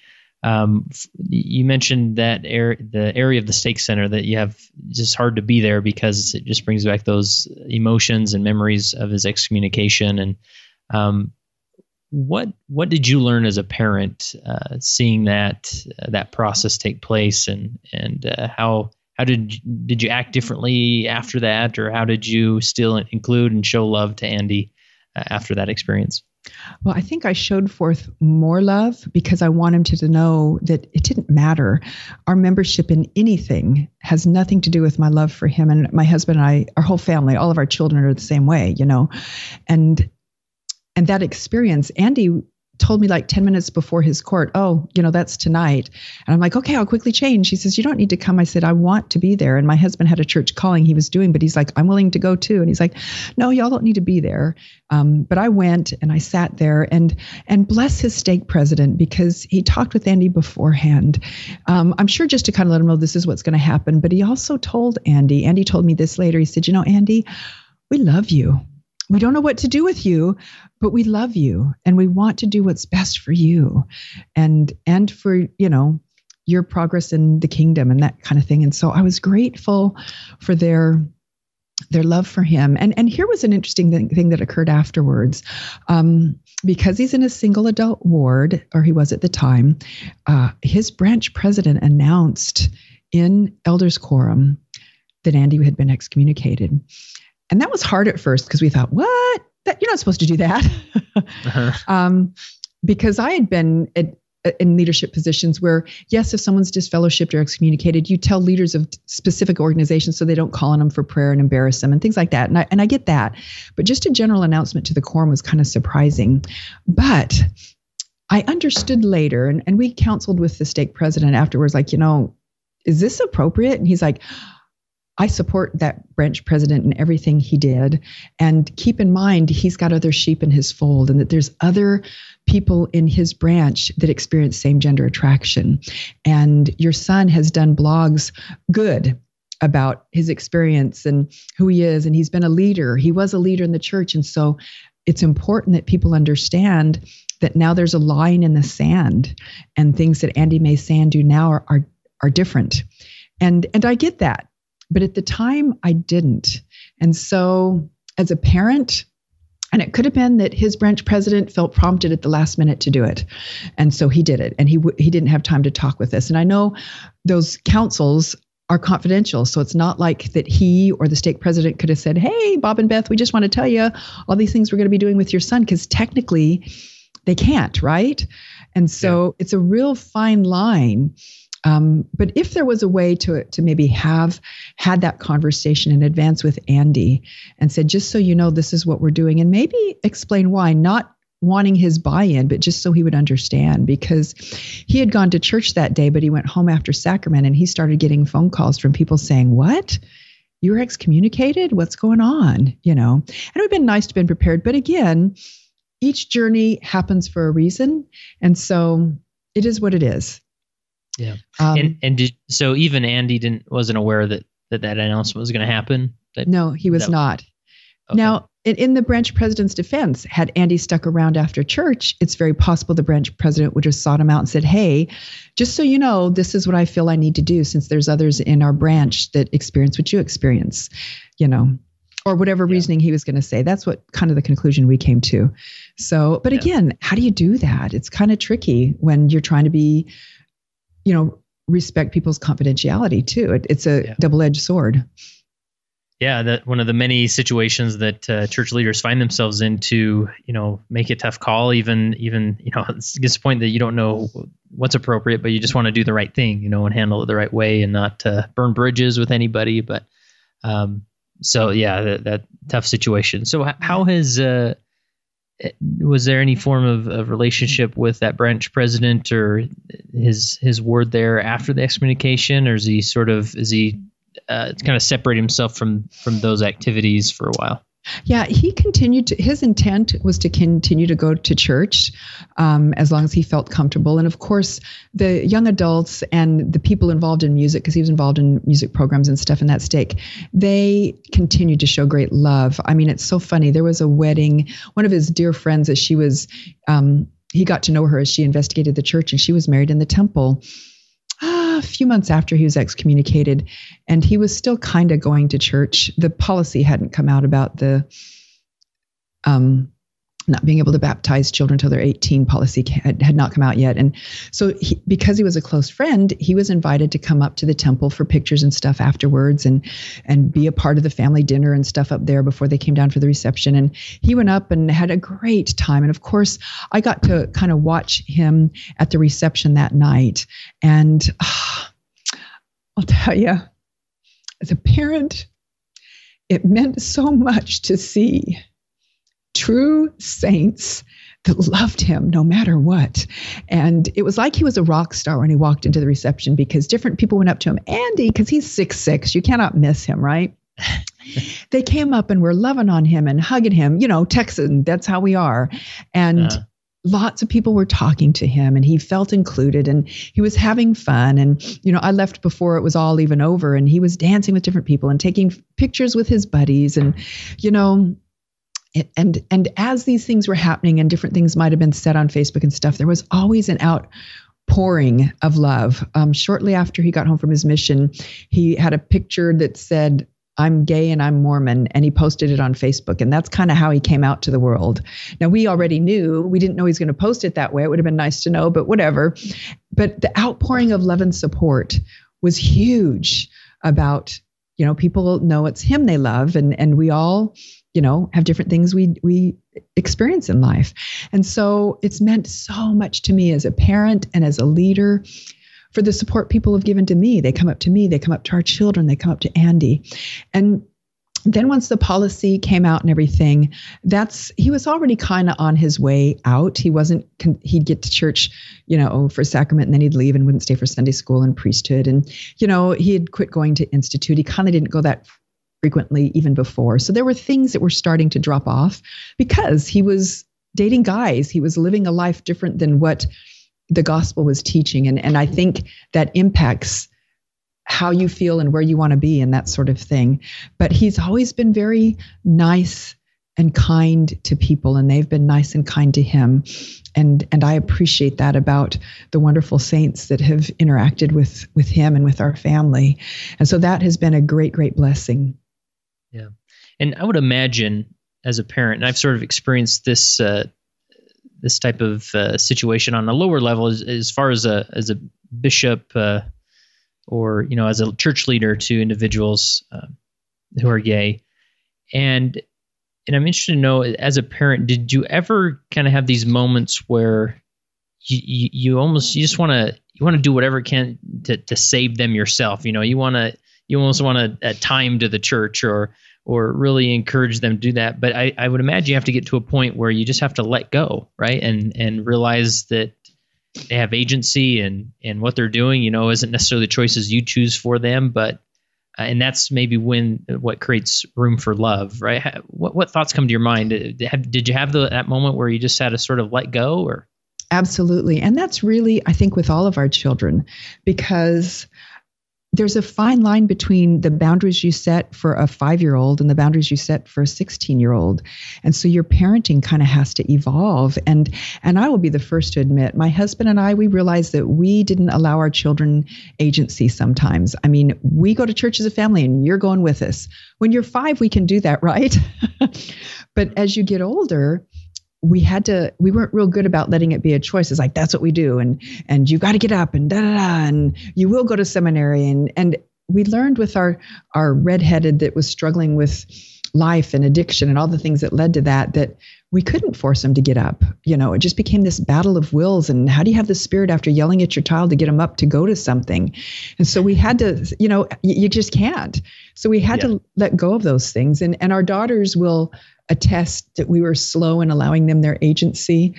You mentioned that the area of the stake center that you have just hard to be there because it just brings back those emotions and memories of his excommunication. And what did you learn as a parent seeing that process take place, and how did you act differently after that, or how did you still include and show love to Andy after that experience? Well, I think I showed forth more love because I want him to know that it didn't matter. Our membership in anything has nothing to do with my love for him. And my husband and I, our whole family, all of our children are the same way, And that experience, Andy told me like 10 minutes before his court, that's tonight. And I'm like, okay, I'll quickly change. He says, you don't need to come. I said, I want to be there. And my husband had a church calling he was doing, but he's like, I'm willing to go too. And he's like, no, y'all don't need to be there. But I went and I sat there and bless his stake president because he talked with Andy beforehand. I'm sure just to kind of let him know this is what's going to happen. But he also told Andy told me this later. He said, Andy, we love you. We don't know what to do with you, but we love you and we want to do what's best for you and for, your progress in the kingdom and that kind of thing. And so I was grateful for their love for him. And here was an interesting thing that occurred afterwards. Because he's in a single adult ward, or he was at the time, his branch president announced in elders quorum that Andy had been excommunicated. And that was hard at first because we thought, what? You're not supposed to do that. Because I had been in leadership positions where, yes, if someone's disfellowshipped or excommunicated, you tell leaders of specific organizations so they don't call on them for prayer and embarrass them and things like that. And I get that. But just a general announcement to the quorum was kind of surprising. But I understood later, and we counseled with the stake president afterwards, like, is this appropriate? And he's like, I support that branch president in everything he did. And keep in mind, he's got other sheep in his fold and that there's other people in his branch that experience same gender attraction. And your son has done blogs good about his experience and who he is. And he's been a leader. He was a leader in the church. And so it's important that people understand that now there's a line in the sand and things that Andy may say and do now are different. And I get that. But at the time, I didn't. And so as a parent, and it could have been that his branch president felt prompted at the last minute to do it. And so he did it. And he didn't have time to talk with us. And I know those councils are confidential. So it's not like that he or the stake president could have said, hey, Bob and Beth, we just want to tell you all these things we're going to be doing with your son, because technically they can't, right? And so It's a real fine line. But if there was a way to maybe have had that conversation in advance with Andy and said, just so you know, this is what we're doing, and maybe explain why, not wanting his buy-in, but just so he would understand, because he had gone to church that day, but he went home after sacrament and he started getting phone calls from people saying, what? You were excommunicated? What's going on? And it would have been nice to have been prepared. But again, each journey happens for a reason. And so it is what it is. Yeah. So even Andy wasn't aware that announcement was going to happen? No, he was not. Okay. Now, in the branch president's defense, had Andy stuck around after church, it's very possible the branch president would have sought him out and said, hey, just so you know, this is what I feel I need to do since there's others in our branch that experience what you experience, or whatever reasoning he was going to say. That's what kind of the conclusion we came to. So, but again, how do you do that? It's kind of tricky when you're trying to be respect people's confidentiality too. It's a double-edged sword. Yeah, that one of the many situations that church leaders find themselves in to, make a tough call, even, it gets to the point that you don't know what's appropriate, but you just want to do the right thing, and handle it the right way and not burn bridges with anybody. But that tough situation. So how has, was there any form of relationship with that branch president or his ward there after the excommunication, or is he kind of separate himself from those activities for a while? Yeah, he continued his intent was to continue to go to church as long as he felt comfortable. And of course, the young adults and the people involved in music, because he was involved in music programs and stuff in that stake, they continued to show great love. I mean, it's so funny. There was a wedding, one of his dear friends, as she was, he got to know her as she investigated the church, and she was married in the temple a few months after he was excommunicated, and he was still kind of going to church. The policy hadn't come out about the not being able to baptize children until they're 18 policy had not come out yet. And so because he was a close friend, he was invited to come up to the temple for pictures and stuff afterwards and be a part of the family dinner and stuff up there before they came down for the reception. And he went up and had a great time. And of course, I got to kind of watch him at the reception that night. And I'll tell you, as a parent, it meant so much to see true saints that loved him no matter what. And it was like he was a rock star when he walked into the reception, because different people went up to him. Andy, because he's 6'6", you cannot miss him, right? They came up and were loving on him and hugging him, Texan, that's how we are. And lots of people were talking to him, and he felt included, and he was having fun. And, I left before it was all even over, and he was dancing with different people and taking pictures with his buddies. And, And as these things were happening and different things might have been said on Facebook and stuff, there was always an outpouring of love. Shortly after he got home from his mission, he had a picture that said, "I'm gay and I'm Mormon," and he posted it on Facebook. And that's kind of how he came out to the world. Now, we already knew, we didn't know he was going to post it that way. It would have been nice to know, but whatever. But the outpouring of love and support was huge about, people know it's him they love, and we all have different things we experience in life. And so it's meant so much to me as a parent and as a leader for the support people have given to me. They come up to me, they come up to our children, they come up to Andy. And then once the policy came out and everything, he was already kind of on his way out. He'd get to church, for sacrament, and then he'd leave and wouldn't stay for Sunday school and priesthood. And, he had quit going to Institute. He kind of didn't go that frequently even before. So there were things that were starting to drop off because he was dating guys. He was living a life different than what the gospel was teaching. And I think that impacts how you feel and where you want to be and that sort of thing. But he's always been very nice and kind to people, and they've been nice and kind to him. And I appreciate that about the wonderful saints that have interacted with him and with our family. And so that has been a great, great blessing. Yeah. And I would imagine as a parent, and I've sort of experienced this this type of situation on a lower level as far as a bishop or, as a church leader to individuals who are gay. And I'm interested to know, as a parent, did you ever kind of have these moments where you just want to do whatever it can to save them yourself? You almost want to time to the church or really encourage them to do that. But I would imagine you have to get to a point where you just have to let go, right? And realize that they have agency and what they're doing, isn't necessarily the choices you choose for them, but and that's maybe what creates room for love, right? What thoughts come to your mind? Did you have that moment where you just had to sort of let go, or? Absolutely. And that's really, I think, with all of our children, because there's a fine line between the boundaries you set for a 5-year-old and the boundaries you set for a 16-year-old. And so your parenting kind of has to evolve. And I will be the first to admit, my husband and I, we realized that we didn't allow our children agency sometimes. I mean, we go to church as a family and you're going with us. When you're 5, we can do that, right? But as you get older, we weren't real good about letting it be a choice. It's like, that's what we do. And you got to get up and and you will go to seminary. And we learned with our redheaded that was struggling with life and addiction and all the things that led to that we couldn't force him to get up. It just became this battle of wills. And how do you have the spirit after yelling at your child to get him up to go to something? And so we had to, you just can't. So we had to let go of those things. And our daughters will attest that we were slow in allowing them their agency.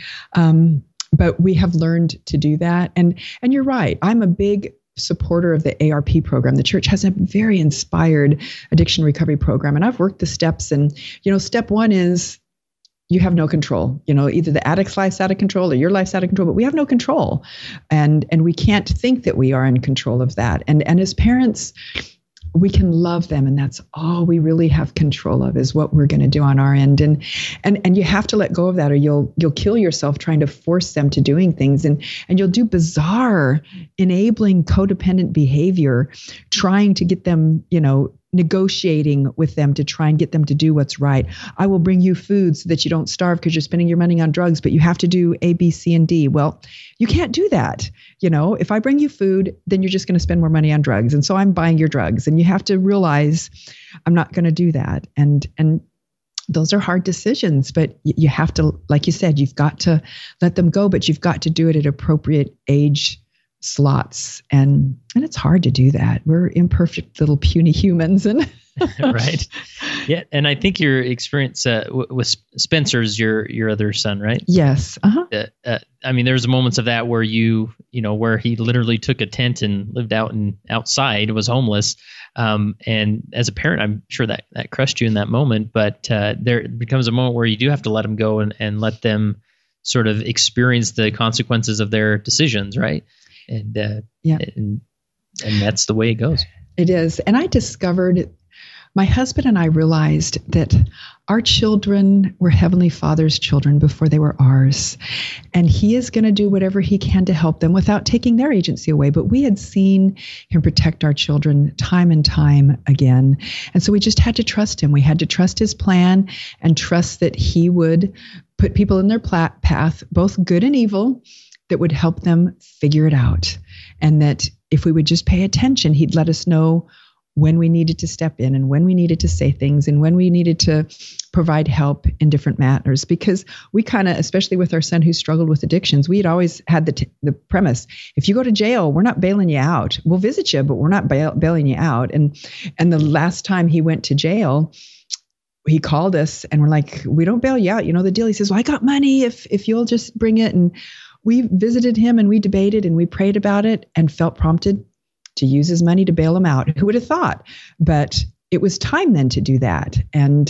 But we have learned to do that. And you're right. I'm a big supporter of the ARP program. The church has a very inspired addiction recovery program. And I've worked the steps. And, step one is you have no control. Either the addict's life's out of control or your life's out of control, but we have no control. And we can't think that we are in control of that. And as parents, we can love them, and that's all we really have control of is what we're going to do on our end. And you have to let go of that, or you'll kill yourself trying to force them to doing things, and you'll do bizarre, enabling codependent behavior, trying to get them, negotiating with them to try and get them to do what's right. I will bring you food so that you don't starve because you're spending your money on drugs, but you have to do A, B, C, and D. Well, you can't do that. If I bring you food, then you're just going to spend more money on drugs. And so I'm buying your drugs. And you have to realize I'm not going to do that. And those are hard decisions, but you have to, like you said, you've got to let them go, but you've got to do it at appropriate age slots. And it's hard to do that. We're imperfect little puny humans. And right. Yeah. And I think your experience with Spencer's your other son, right? Yes. Uh-huh. There's moments of that where where he literally took a tent and lived outside, was homeless. And as a parent, I'm sure that crushed you in that moment, but there becomes a moment where you do have to let them go and let them sort of experience the consequences of their decisions. Right. And that's the way it goes. It is. And I discovered, my husband and I realized that our children were Heavenly Father's children before they were ours. And He is going to do whatever He can to help them without taking their agency away. But we had seen Him protect our children time and time again. And so we just had to trust Him. We had to trust His plan and trust that He would put people in their path, both good and evil, that would help them figure it out. And that if we would just pay attention, He'd let us know when we needed to step in and when we needed to say things and when we needed to provide help in different matters. Because we kind of, especially with our son who struggled with addictions, we had always had the premise, if you go to jail, we're not bailing you out. We'll visit you, but we're not bailing you out. And the last time he went to jail, he called us and we're like, we don't bail you out. You know the deal. He says, well, I got money if you'll just bring it. And we visited him and we debated and we prayed about it and felt prompted to use his money to bail him out. Who would have thought? But it was time then to do that. And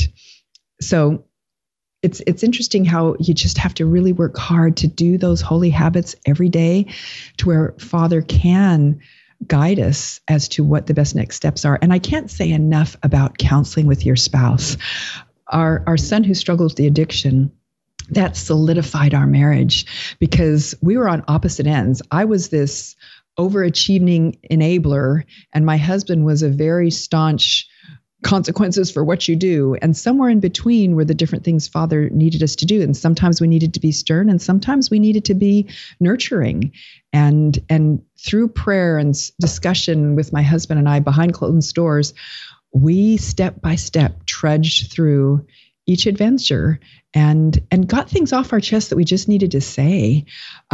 so it's interesting how you just have to really work hard to do those holy habits every day to where Father can guide us as to what the best next steps are. And I can't say enough about counseling with your spouse. Our son who struggles with the addiction, that solidified our marriage because we were on opposite ends. I was this overachieving enabler, and my husband was a very staunch consequences for what you do. And somewhere in between were the different things Father needed us to do. And sometimes we needed to be stern, and sometimes we needed to be nurturing. And through prayer and discussion with my husband and I behind closed doors, we step by step trudged through each adventure and got things off our chest that we just needed to say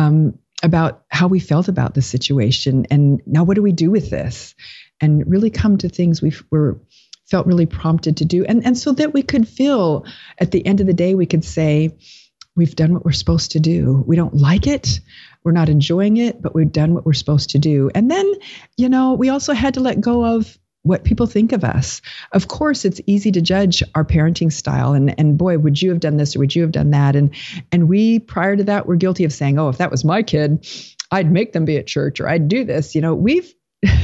about how we felt about the situation. And now what do we do with this? And really come to things we felt really prompted to do. And so that we could feel at the end of the day, we could say, we've done what we're supposed to do. We don't like it. We're not enjoying it, but we've done what we're supposed to do. And then, we also had to let go of what people think of us. Of course, it's easy to judge our parenting style and boy, would you have done this or would you have done that? And we, prior to that, were guilty of saying, oh, if that was my kid, I'd make them be at church or I'd do this. We've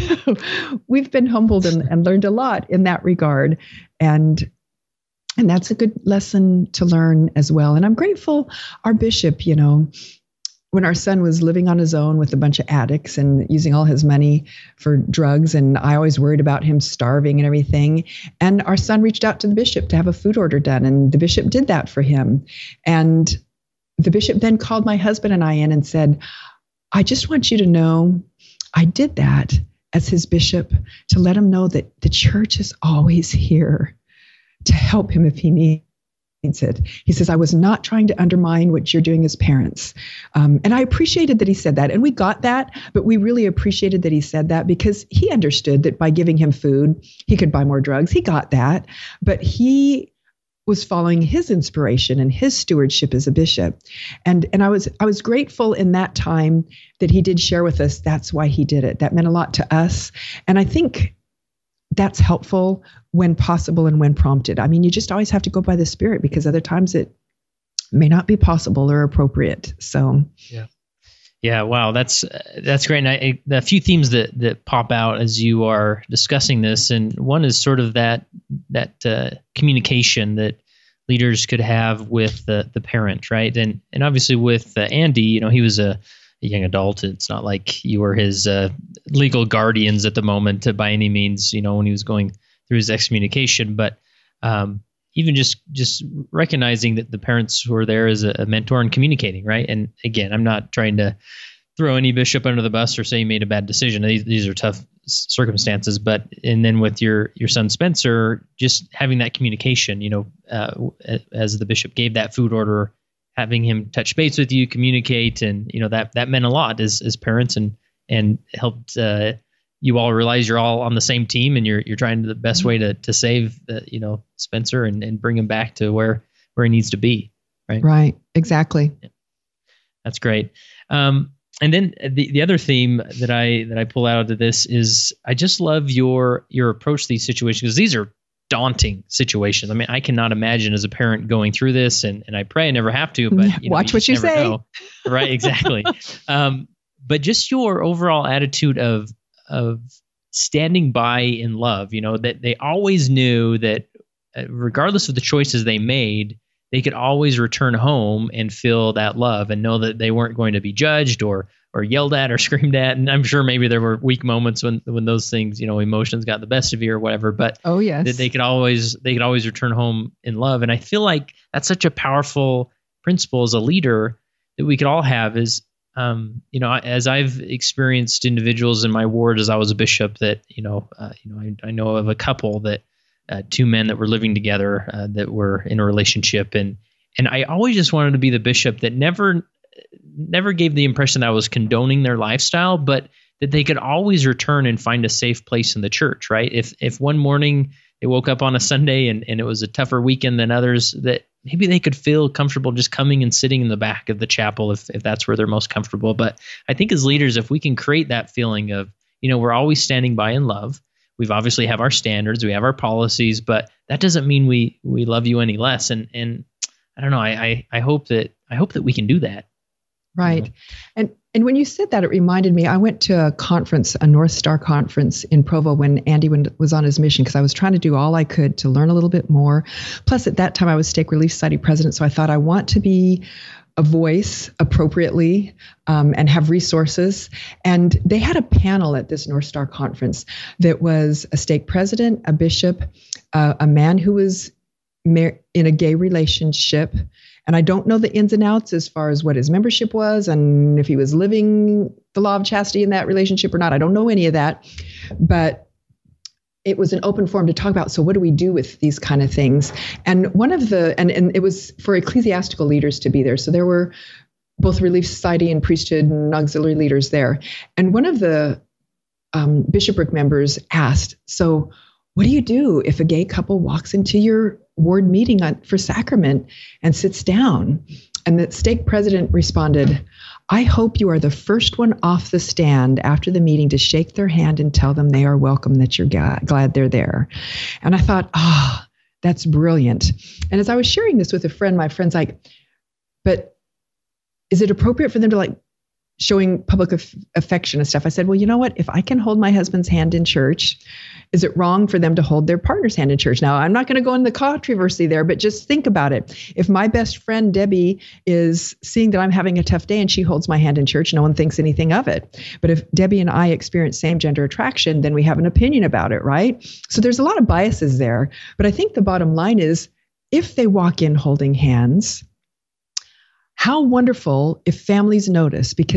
been humbled and learned a lot in that regard. And that's a good lesson to learn as well. And I'm grateful our bishop, when our son was living on his own with a bunch of addicts and using all his money for drugs, and I always worried about him starving and everything. And our son reached out to the bishop to have a food order done, and the bishop did that for him. And the bishop then called my husband and I in and said, I just want you to know I did that as his bishop, to let him know that the church is always here to help him if he needs it. He says, I was not trying to undermine what you're doing as parents. And I appreciated that he said that. And we got that, but we really appreciated that he said that because he understood that by giving him food, he could buy more drugs. He got that. But he was following his inspiration and his stewardship as a bishop. And I was grateful in that time that he did share with us that's why he did it. That meant a lot to us. And I think that's helpful when possible and when prompted. I mean, you just always have to go by the Spirit because other times it may not be possible or appropriate. So yeah, wow, that's great. And a few themes that pop out as you are discussing this, and one is sort of that communication that leaders could have with the parent, right? And obviously with Andy, he was a young adult. It's not like you were his legal guardians at the moment by any means, when he was going through his excommunication. But even just recognizing that the parents were there as a mentor and communicating, right? And again, I'm not trying to throw any bishop under the bus or say he made a bad decision. These are tough circumstances. And then with your son Spencer, just having that communication, as the bishop gave that food order, having him touch base with you, communicate, and that meant a lot as parents, and helped you all realize you're all on the same team, and you're trying the best way to save Spencer and bring him back to where he needs to be. Right. Right. Exactly. Yeah. That's great. And then the other theme that I pull out of this is I just love your approach to these situations, because these are daunting situations. I mean, I cannot imagine as a parent going through this, and I pray I never have to, but watch what you say. Know. Right, exactly. But just your overall attitude of standing by in love, that they always knew that regardless of the choices they made, they could always return home and feel that love and know that they weren't going to be judged or yelled at or screamed at. And I'm sure maybe there were weak moments when those things, emotions got the best of you or whatever, but oh yes, that they could always return home in love. And I feel like that's such a powerful principle as a leader that we could all have is, as I've experienced individuals in my ward as I was a bishop that, I know of a couple that, two men that were living together, that were in a relationship. And I always just wanted to be the bishop that never gave the impression that I was condoning their lifestyle, but that they could always return and find a safe place in the church, right? If one morning they woke up on a Sunday and it was a tougher weekend than others, that maybe they could feel comfortable just coming and sitting in the back of the chapel if that's where they're most comfortable. But I think as leaders, if we can create that feeling of, we're always standing by in love. We've obviously have our standards, we have our policies, but that doesn't mean we love you any less. And I don't know, I hope that we can do that. Right. And when you said that, it reminded me, I went to a conference, a North Star conference in Provo when Andy was on his mission, because I was trying to do all I could to learn a little bit more. Plus, at that time, I was Stake Relief Society president, so I thought I want to be a voice appropriately and have resources. And they had a panel at this North Star conference that was a stake president, a bishop, a man who was in a gay relationship. And I don't know the ins and outs as far as what his membership was and if he was living the law of chastity in that relationship or not. I don't know any of that. But it was an open forum to talk about, so what do we do with these kind of things? And one of and it was for ecclesiastical leaders to be there. So there were both Relief Society and priesthood and auxiliary leaders there. And one of the bishopric members asked, so what do you do if a gay couple walks into your ward meeting for sacrament and sits down? And the stake president responded, I hope you are the first one off the stand after the meeting to shake their hand and tell them they are welcome, that you're glad they're there. And I thought, that's brilliant. And as I was sharing this with a friend, my friend's like, but is it appropriate for them to showing public affection and stuff? I said, well, you know what? If I can hold my husband's hand in church, is it wrong for them to hold their partner's hand in church? Now, I'm not going to go into the controversy there, but just think about it. If my best friend, Debbie, is seeing that I'm having a tough day and she holds my hand in church, no one thinks anything of it. But if Debbie and I experience same gender attraction, then we have an opinion about it, right? So there's a lot of biases there. But I think the bottom line is, if they walk in holding hands, how wonderful if families notice, because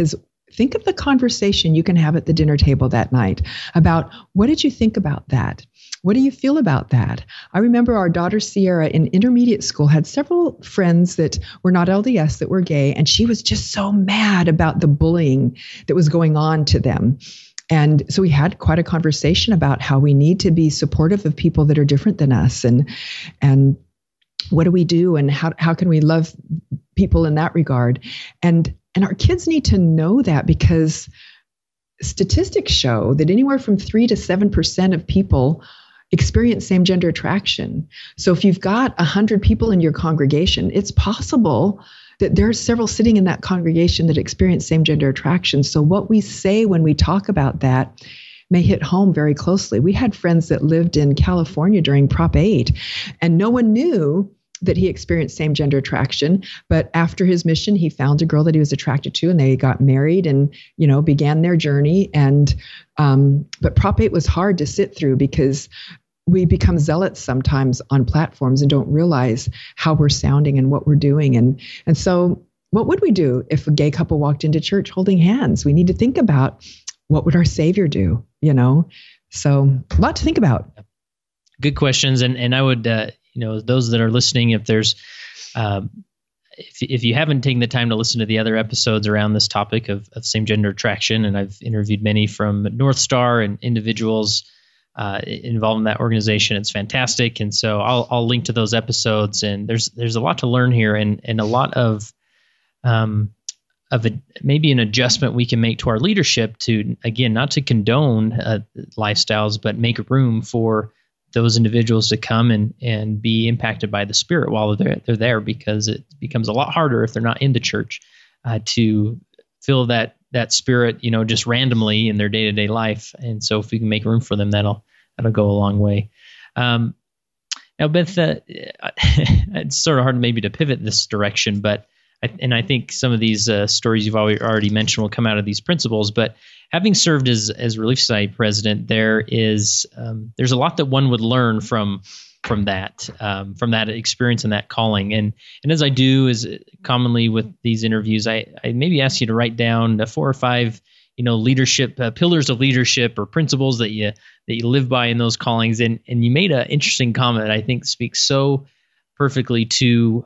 think of the conversation you can have at the dinner table that night about, what did you think about that? What do you feel about that? I remember our daughter Sierra in intermediate school had several friends that were not LDS that were gay, and she was just so mad about the bullying that was going on to them. And so we had quite a conversation about how we need to be supportive of people that are different than us, and what do we do, and how can we love people in that regard? And our kids need to know that, because statistics show that anywhere from 3 to 7% of people experience same-gender attraction. So if you've got 100 people in your congregation, it's possible that there are several sitting in that congregation that experience same-gender attraction. So what we say when we talk about that may hit home very closely. We had friends that lived in California during Prop 8, and no one knew that he experienced same-gender attraction. But after his mission, he found a girl that he was attracted to, and they got married and, began their journey. And but Prop 8 was hard to sit through, because we become zealots sometimes on platforms and don't realize how we're sounding and what we're doing. And so what would we do if a gay couple walked into church holding hands? We need to think about, what would our Savior do? So a lot to think about. Good questions. And I would, those that are listening, if there's, if you haven't taken the time to listen to the other episodes around this topic of same-gender attraction, and I've interviewed many from North Star and individuals involved in that organization, it's fantastic. And so I'll link to those episodes, and there's a lot to learn here, and a lot of maybe an adjustment we can make to our leadership to, again, not to condone lifestyles, but make room for those individuals to come and be impacted by the Spirit while they're there, because it becomes a lot harder if they're not in the church to feel that Spirit, just randomly in their day-to-day life. And so if we can make room for them, that'll go a long way. Now, Beth, it's sort of hard maybe to pivot this direction, but I think some of these stories you've already mentioned will come out of these principles. But having served as Relief Society president, there's a lot that one would learn from that experience and that calling. And as I do, is commonly with these interviews, I maybe ask you to write down the 4 or 5 leadership pillars of leadership or principles that you live by in those callings. And you made an interesting comment that I think speaks so perfectly to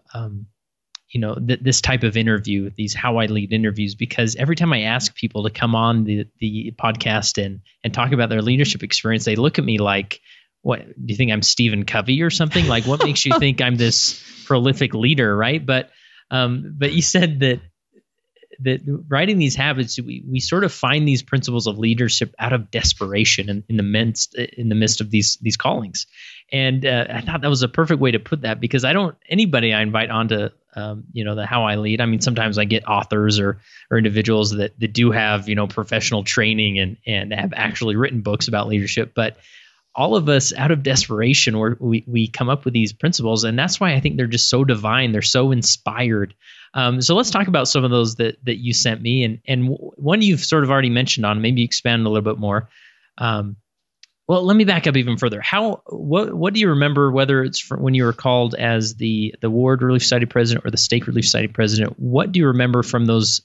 this type of interview, these How I Lead interviews, because every time I ask people to come on the podcast and talk about their leadership experience, they look at me like, what, do you think I'm Stephen Covey or something? Like, what makes you think I'm this prolific leader, right? But you said that writing these habits, we sort of find these principles of leadership out of desperation in the midst of these callings. And I thought that was a perfect way to put that, because anybody I invite onto the How I Lead. I mean, sometimes I get authors or individuals that do have, professional training and have actually written books about leadership. But all of us, out of desperation, we come up with these principles. And that's why I think they're just so divine. They're so inspired. So let's talk about some of those that you sent me. And one you've sort of already mentioned on, maybe expand a little bit more. Well, let me back up even further. What do you remember, whether it's from when you were called as the Ward Relief Society president or the Stake Relief Society president? What do you remember from those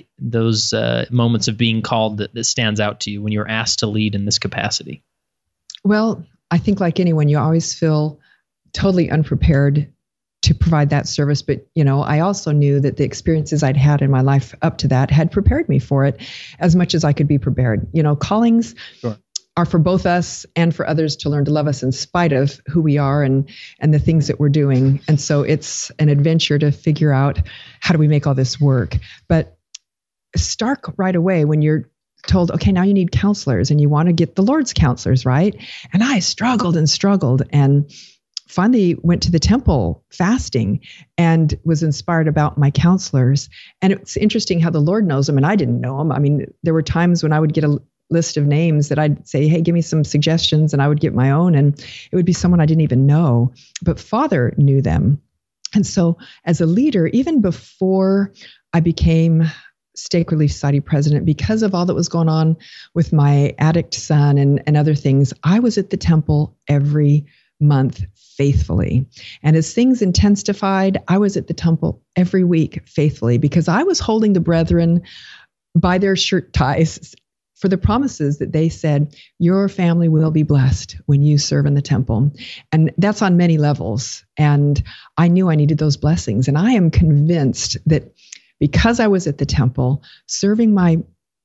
moments of being called that stands out to you when you were asked to lead in this capacity? Well, I think like anyone, you always feel totally unprepared to provide that service. But, I also knew that the experiences I'd had in my life up to that had prepared me for it as much as I could be prepared. Callings Sure. are for both us and for others to learn to love us in spite of who we are and the things that we're doing. And so it's an adventure to figure out, how do we make all this work? But stark right away when you're told, okay, now you need counselors and you want to get the Lord's counselors, right? And I struggled and finally went to the temple fasting and was inspired about my counselors. And it's interesting how the Lord knows them and I didn't know them. I mean, there were times when I would get a list of names that I'd say, hey, give me some suggestions, and I would get my own, and it would be someone I didn't even know, but Father knew them. And so as a leader, even before I became Stake Relief Society president, because of all that was going on with my addict son and other things, I was at the temple every month faithfully. And as things intensified, I was at the temple every week faithfully, because I was holding the brethren by their shirt ties for the promises that they said, your family will be blessed when you serve in the temple. And that's on many levels. And I knew I needed those blessings. And I am convinced that because I was at the temple, serving my,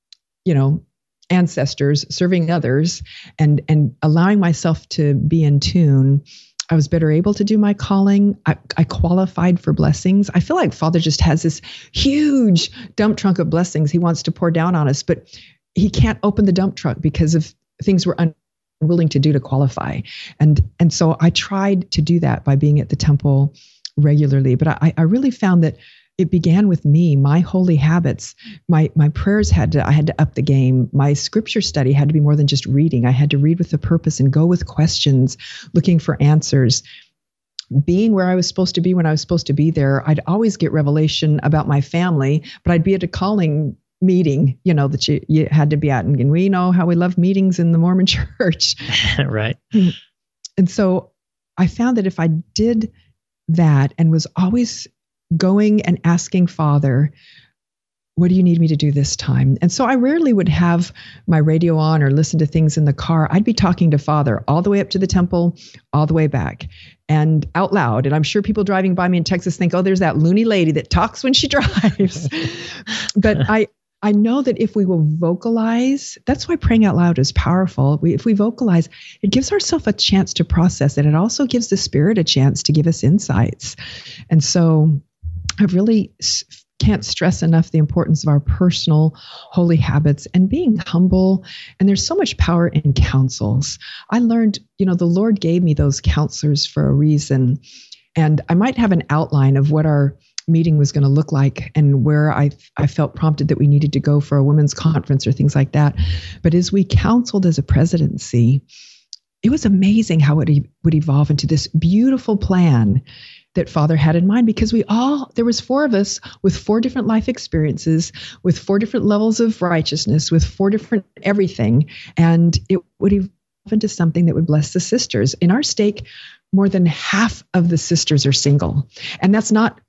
ancestors, serving others, and allowing myself to be in tune, I was better able to do my calling. I qualified for blessings. I feel like Father just has this huge dump trunk of blessings he wants to pour down on us, but he can't open the dump truck because of things we're unwilling to do to qualify. And so I tried to do that by being at the temple regularly. But I really found that it began with me, my holy habits. My prayers I had to up the game. My scripture study had to be more than just reading. I had to read with a purpose and go with questions, looking for answers. Being where I was supposed to be when I was supposed to be there, I'd always get revelation about my family, but I'd be at a calling meeting, that you had to be at. And we know how we love meetings in the Mormon church. Right. And so I found that if I did that and was always going and asking Father, what do you need me to do this time? And so I rarely would have my radio on or listen to things in the car. I'd be talking to Father all the way up to the temple, all the way back, and out loud. And I'm sure people driving by me in Texas think, oh, there's that loony lady that talks when she drives. But I know that if we will vocalize, that's why praying out loud is powerful. If we vocalize, it gives ourselves a chance to process it. It also gives the Spirit a chance to give us insights. And so I really can't stress enough the importance of our personal holy habits and being humble. And there's so much power in counsels. I learned, the Lord gave me those counselors for a reason. And I might have an outline of what our meeting was going to look like and where I felt prompted that we needed to go for a women's conference or things like that. But as we counseled as a presidency, it was amazing how it would evolve into this beautiful plan that Father had in mind, because there was 4 of us with 4 different life experiences, with 4 different levels of righteousness, with 4 different everything. And it would evolve into something that would bless the sisters. In our stake, more than half of the sisters are single. And that's not,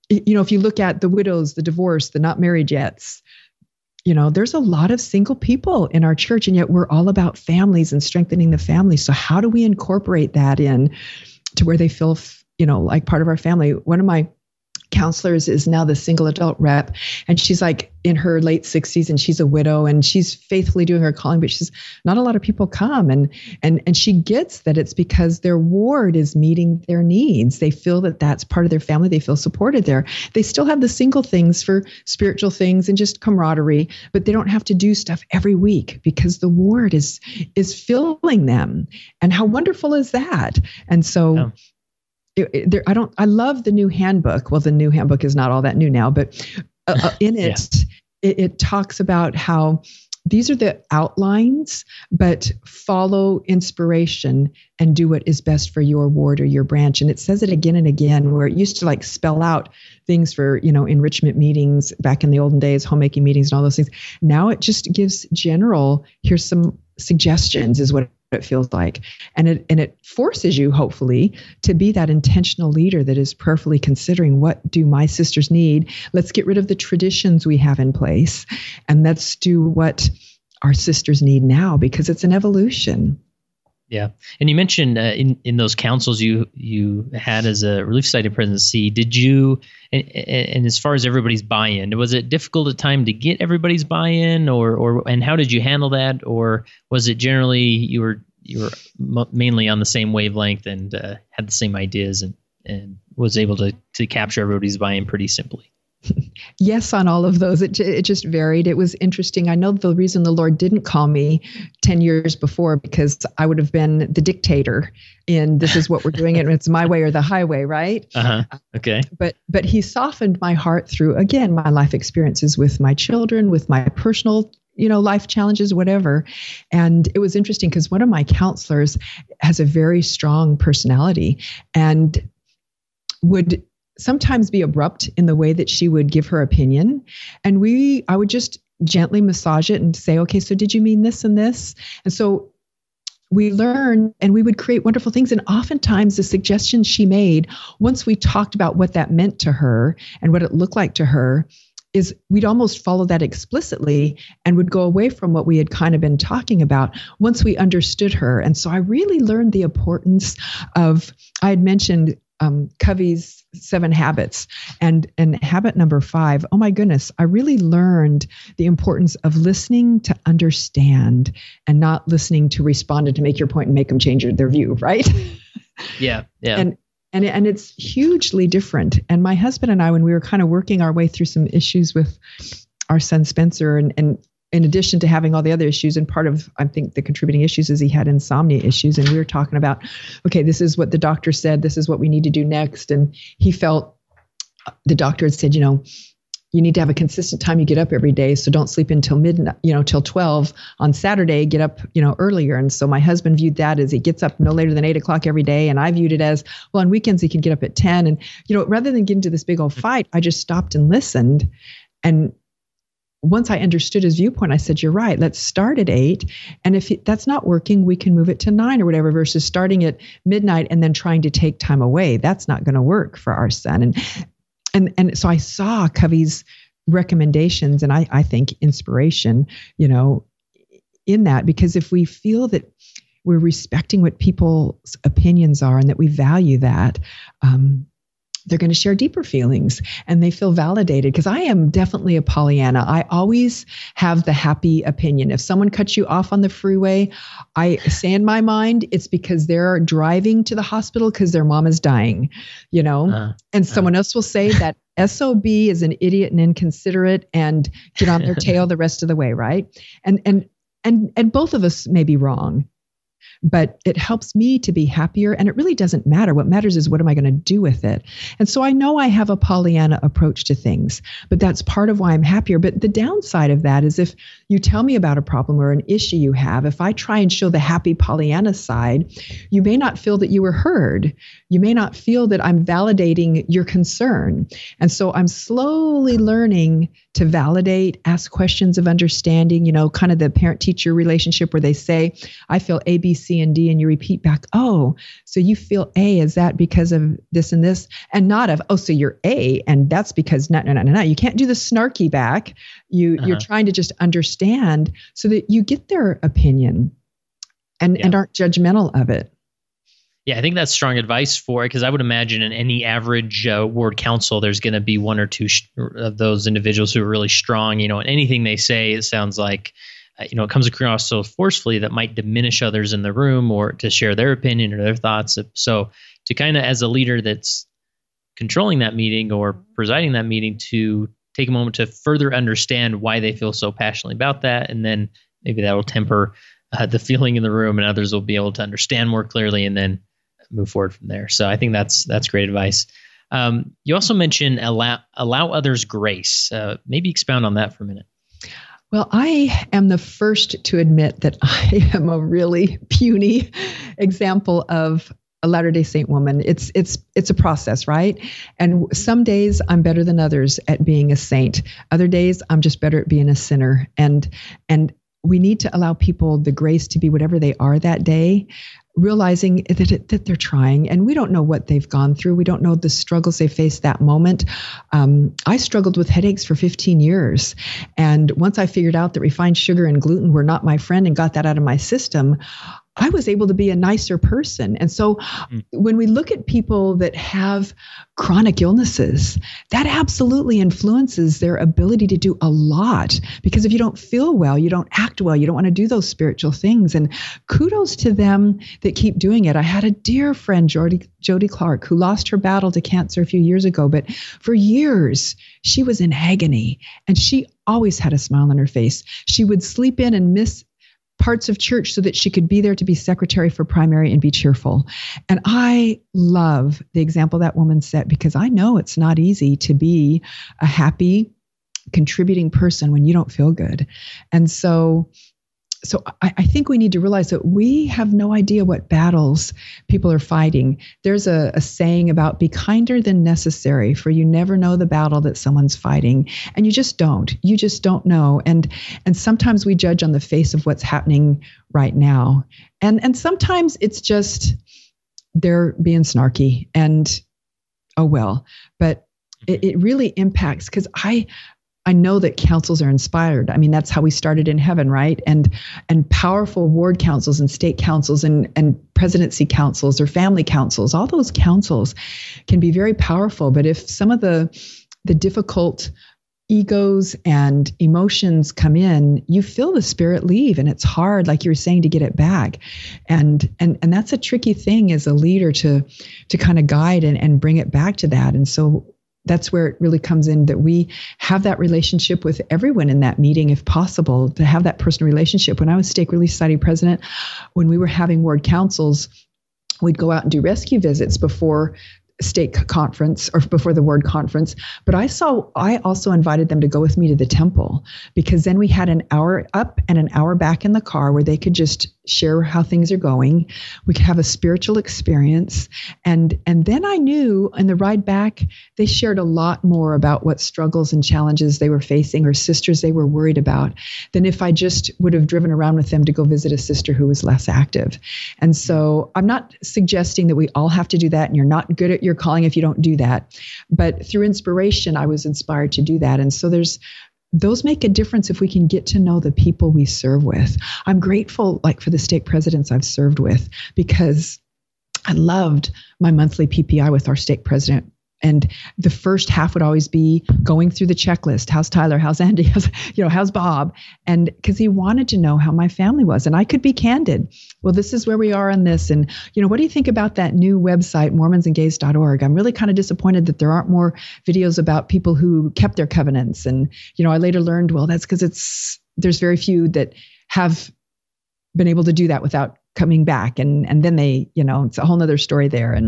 if you look at the widows, the divorced, the not married yets, there's a lot of single people in our church, and yet we're all about families and strengthening the family. So how do we incorporate that in to where they feel like part of our family? One of my counselors is now the single adult rep, and she's like in her late 60s, and she's a widow, and she's faithfully doing her calling, but she's not a lot of people come, and she gets that it's because their ward is meeting their needs. They feel that that's part of their family. They feel supported there. They still have the single things for spiritual things and just camaraderie, but they don't have to do stuff every week because the ward is filling them. And how wonderful is that? And so yeah. I love the new handbook. Well, the new handbook is not all that new now, but in it, it talks about how these are the outlines, but follow inspiration and do what is best for your ward or your branch. And it says it again and again, where it used to spell out things for, enrichment meetings back in the olden days, homemaking meetings and all those things. Now it just gives general, here's some suggestions is what it feels like. And it forces you, hopefully, to be that intentional leader that is prayerfully considering, what do my sisters need? Let's get rid of the traditions we have in place, and let's do what our sisters need now, because it's an evolution. Yeah. And you mentioned in those councils you had as a Relief Society presidency, did you, and as far as everybody's buy-in, was it difficult at time to get everybody's buy-in, and how did you handle that? Or was it generally you were mainly on the same wavelength and had the same ideas and was able to capture everybody's buy-in pretty simply? Yes, on all of those. It just varied. It was interesting. I know the reason the Lord didn't call me 10 years before, because I would have been the dictator in this is what we're doing, and it's my way or the highway, right? Okay. But he softened my heart through, again, my life experiences with my children, with my personal life challenges, whatever. And it was interesting because one of my counselors has a very strong personality and would sometimes be abrupt in the way that she would give her opinion. And I would just gently massage it and say, okay, so did you mean this and this? And so we learned, and we would create wonderful things. And oftentimes the suggestions she made, once we talked about what that meant to her and what it looked like to her, is we'd almost follow that explicitly and would go away from what we had kind of been talking about once we understood her. And so I really learned the importance of, I had mentioned Covey's 7 Habits and habit number 5. Oh my goodness, I really learned the importance of listening to understand and not listening to respond and to make your point and make them change their view, right? Yeah. And it's hugely different. And my husband and I, when we were kind of working our way through some issues with our son Spencer, and in addition to having all the other issues, and part of, I think, the contributing issues is he had insomnia issues. And we were talking about, okay, this is what the doctor said, this is what we need to do next. And he felt the doctor had said, you need to have a consistent time you get up every day. So don't sleep until midnight, till 12 on Saturday, get up, earlier. And so my husband viewed that as he gets up no later than 8 o'clock every day. And I viewed it as, well, on weekends, he can get up at 10. And, rather than get into this big old fight, I just stopped and listened. And once I understood his viewpoint, I said, you're right, let's start at 8. And if that's not working, we can move it to 9 or whatever, versus starting at midnight and then trying to take time away. That's not going to work for our son. And so I saw Covey's recommendations and I think inspiration, in that, because if we feel that we're respecting what people's opinions are and that we value that, they're going to share deeper feelings and they feel validated. Because I am definitely a Pollyanna. I always have the happy opinion. If someone cuts you off on the freeway, I say in my mind, it's because they're driving to the hospital because their mom is dying, and someone else will say that SOB is an idiot and inconsiderate and get on their tail the rest of the way. Right. And both of us may be wrong. But it helps me to be happier, and it really doesn't matter. What matters is, what am I going to do with it? And so I know I have a Pollyanna approach to things, but that's part of why I'm happier. But the downside of that is, if you tell me about a problem or an issue you have, if I try and show the happy Pollyanna side, you may not feel that you were heard. You may not feel that I'm validating your concern. And so I'm slowly learning to validate, ask questions of understanding, kind of the parent-teacher relationship where they say, I feel A, B, C, and D, and you repeat back, oh, so you feel A, is that because of this and this? And not of, oh, so you're A, and that's because no. You can't do the snarky back. You're trying to just understand so that you get their opinion and aren't judgmental of it. Yeah, I think that's strong advice for it, because I would imagine in any average ward council, there's going to be one or two of those individuals who are really strong. And anything they say, it sounds like, it comes across so forcefully that might diminish others in the room, or to share their opinion or their thoughts. So to kind of, as a leader that's controlling that meeting or presiding that meeting, to take a moment to further understand why they feel so passionately about that. And then maybe that will temper the feeling in the room, and others will be able to understand more clearly and then move forward from there. So I think that's great advice. You also mentioned allow others grace. Maybe expound on that for a minute. Well, I am the first to admit that I am a really puny example of a Latter-day Saint woman. It's a process, right? And some days I'm better than others at being a saint. Other days I'm just better at being a sinner. And we need to allow people the grace to be whatever they are that day, realizing that they're trying, and we don't know what they've gone through. We don't know the struggles they faced that moment. I struggled with headaches for 15 years. And once I figured out that refined sugar and gluten were not my friend and got that out of my system, I was able to be a nicer person. And so when we look at people that have chronic illnesses, that absolutely influences their ability to do a lot. Because if you don't feel well, you don't act well, you don't want to do those spiritual things. And kudos to them that keep doing it. I had a dear friend, Jody Clark, who lost her battle to cancer a few years ago, but for years she was in agony, and she always had a smile on her face. She would sleep in and miss parts of church so that she could be there to be secretary for primary and be cheerful. And I love the example that woman set, because I know it's not easy to be a happy, contributing person when you don't feel good. And so I think we need to realize that we have no idea what battles people are fighting. There's a saying about be kinder than necessary, for you never know the battle that someone's fighting. And you just don't. You just don't know. And sometimes we judge on the face of what's happening right now. And sometimes it's just they're being snarky and, oh well. But it really impacts, because I I know that councils are inspired. I mean, that's how we started in heaven, right? And powerful ward councils and state councils and presidency councils or family councils, all those councils can be very powerful. But if some of the difficult egos and emotions come in, you feel the spirit leave, and it's hard, like you were saying, to get it back. And that's a tricky thing as a leader to kind of guide and bring it back to that. And so that's where it really comes in, that we have that relationship with everyone in that meeting, if possible, to have that personal relationship. When I was Stake Relief Society president, when we were having ward councils, we'd go out and do rescue visits before stake conference or before the ward conference. But I also invited them to go with me to the temple, because then we had an hour up and an hour back in the car where they could just share how things are going. We could have a spiritual experience. And then I knew in the ride back, they shared a lot more about what struggles and challenges they were facing or sisters they were worried about than if I just would have driven around with them to go visit a sister who was less active. And so I'm not suggesting that we all have to do that, and you're not good at your calling if you don't do that. But through inspiration, I was inspired to do that. And so those make a difference if we can get to know the people we serve with. I'm grateful, like, for the stake presidents I've served with, because I loved my monthly PPI with our stake president. And the first half would always be going through the checklist. How's Tyler? How's Andy? How's Bob? And because he wanted to know how my family was, and I could be candid. Well, this is where we are on this. And, what do you think about that new website, mormonsandgays.org? I'm really kind of disappointed that there aren't more videos about people who kept their covenants. And, I later learned, well, that's because there's very few that have been able to do that without coming back. And then they, it's a whole nother story there.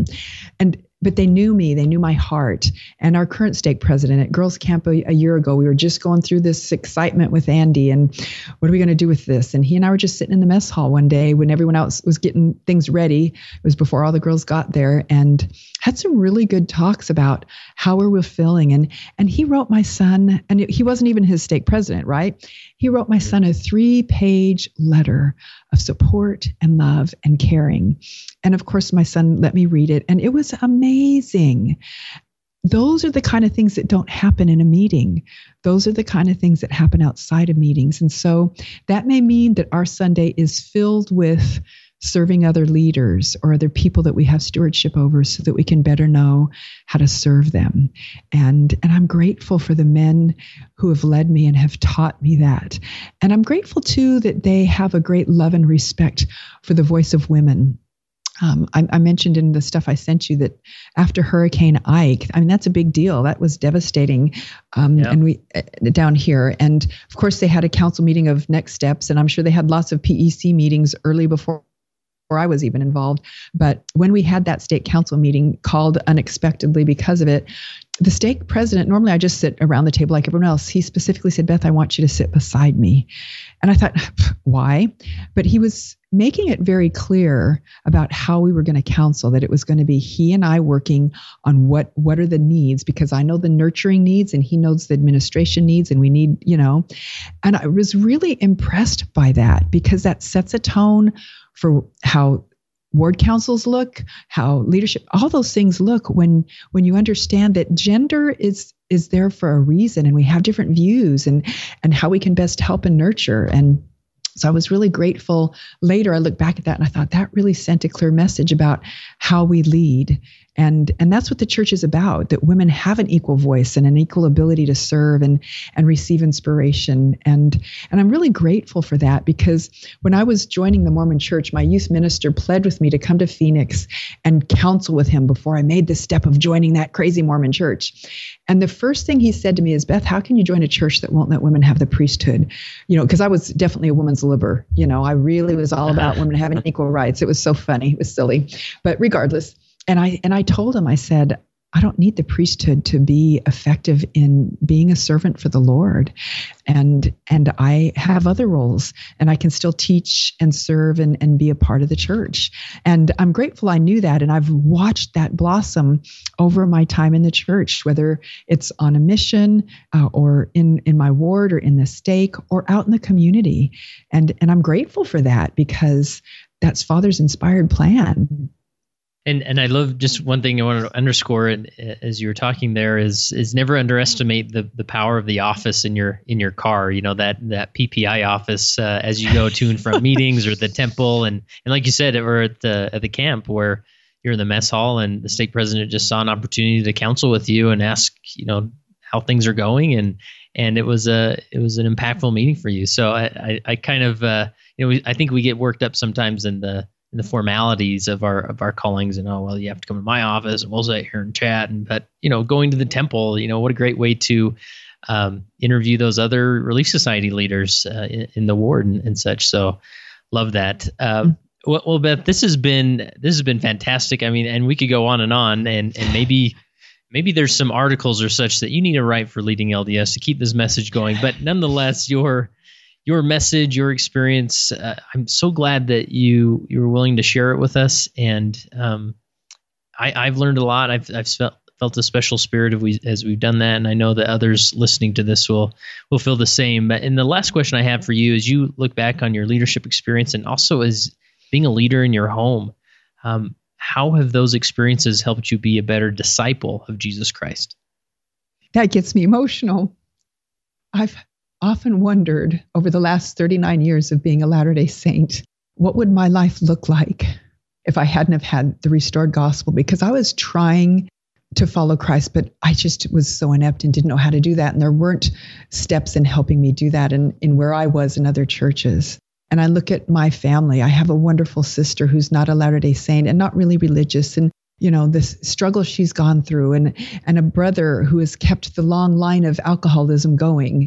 But they knew me, they knew my heart. And our current stake president at Girls Camp a year ago, we were just going through this excitement with Andy, and what are we going to do with this? And he and I were just sitting in the mess hall one day when everyone else was getting things ready. It was before all the girls got there, and had some really good talks about how we were feeling. And he wrote my son, and he wasn't even his stake president, right? He wrote my son a 3-page letter of support and love and caring. And of course, my son let me read it, and it was amazing. Those are the kind of things that don't happen in a meeting. Those are the kind of things that happen outside of meetings. And so that may mean that our Sunday is filled with serving other leaders or other people that we have stewardship over, so that we can better know how to serve them. And I'm grateful for the men who have led me and have taught me that. And I'm grateful too that they have a great love and respect for the voice of women. I mentioned in the stuff I sent you that after Hurricane Ike, that's a big deal. That was devastating. And we down here. And of course, they had a council meeting of next steps. And I'm sure they had lots of PEC meetings early before I was even involved. But when we had that state council meeting called unexpectedly because of it, the stake president, normally I just sit around the table like everyone else. He specifically said, Beth, I want you to sit beside me. And I thought, why? But he was making it very clear about how we were going to counsel, that it was going to be he and I working on what are the needs, because I know the nurturing needs and he knows the administration needs, and we need, and I was really impressed by that, because that sets a tone for how ward councils look, how leadership, all those things look when you understand that gender is there for a reason, and we have different views and how we can best help and nurture. And so I was really grateful. Later, I looked back at that and I thought that really sent a clear message about how we lead. And that's what the church is about, that women have an equal voice and an equal ability to serve and receive inspiration. And I'm really grateful for that, because when I was joining the Mormon Church, my youth minister pled with me to come to Phoenix and counsel with him before I made the step of joining that crazy Mormon church. And the first thing he said to me is, Beth, how can you join a church that won't let women have the priesthood? Because I was definitely a woman's liber. I really was all about women having equal rights. It was so funny. It was silly. But regardless, and I told him, I said, I don't need the priesthood to be effective in being a servant for the Lord. And I have other roles, and I can still teach and serve and be a part of the church. And I'm grateful I knew that. And I've watched that blossom over my time in the church, whether it's on a mission or in my ward or in the stake or out in the community. And I'm grateful for that, because that's Father's inspired plan. And I love just one thing I wanted to underscore as you were talking there is never underestimate the power of the office in your car. That PPI office as you go to and from meetings or the temple, and like you said, or at the camp where you're in the mess hall and the stake president just saw an opportunity to counsel with you and ask how things are going, and it was an impactful meeting for you. So I kind of I think we get worked up sometimes in the formalities of our callings, and you have to come to my office and we'll sit here and chat. But going to the temple, what a great way to interview those other Relief Society leaders in the ward and such. So love that. Well, Beth, this has been fantastic. I mean, and we could go on, and maybe there's some articles or such that you need to write for Leading LDS to keep this message going. But nonetheless, your message, your experience, I'm so glad that you were willing to share it with us. And I've learned a lot. I've felt a special spirit as we've done that. And I know that others listening to this will feel the same. And the last question I have for you is, you look back on your leadership experience and also as being a leader in your home, how have those experiences helped you be a better disciple of Jesus Christ? That gets me emotional. I've often wondered over the last 39 years of being a Latter-day Saint, what would my life look like if I hadn't have had the restored gospel? Because I was trying to follow Christ, but I just was so inept and didn't know how to do that. And there weren't steps in helping me do that in where I was in other churches. And I look at my family. I have a wonderful sister who's not a Latter-day Saint and not really religious. And this struggle she's gone through, and a brother who has kept the long line of alcoholism going,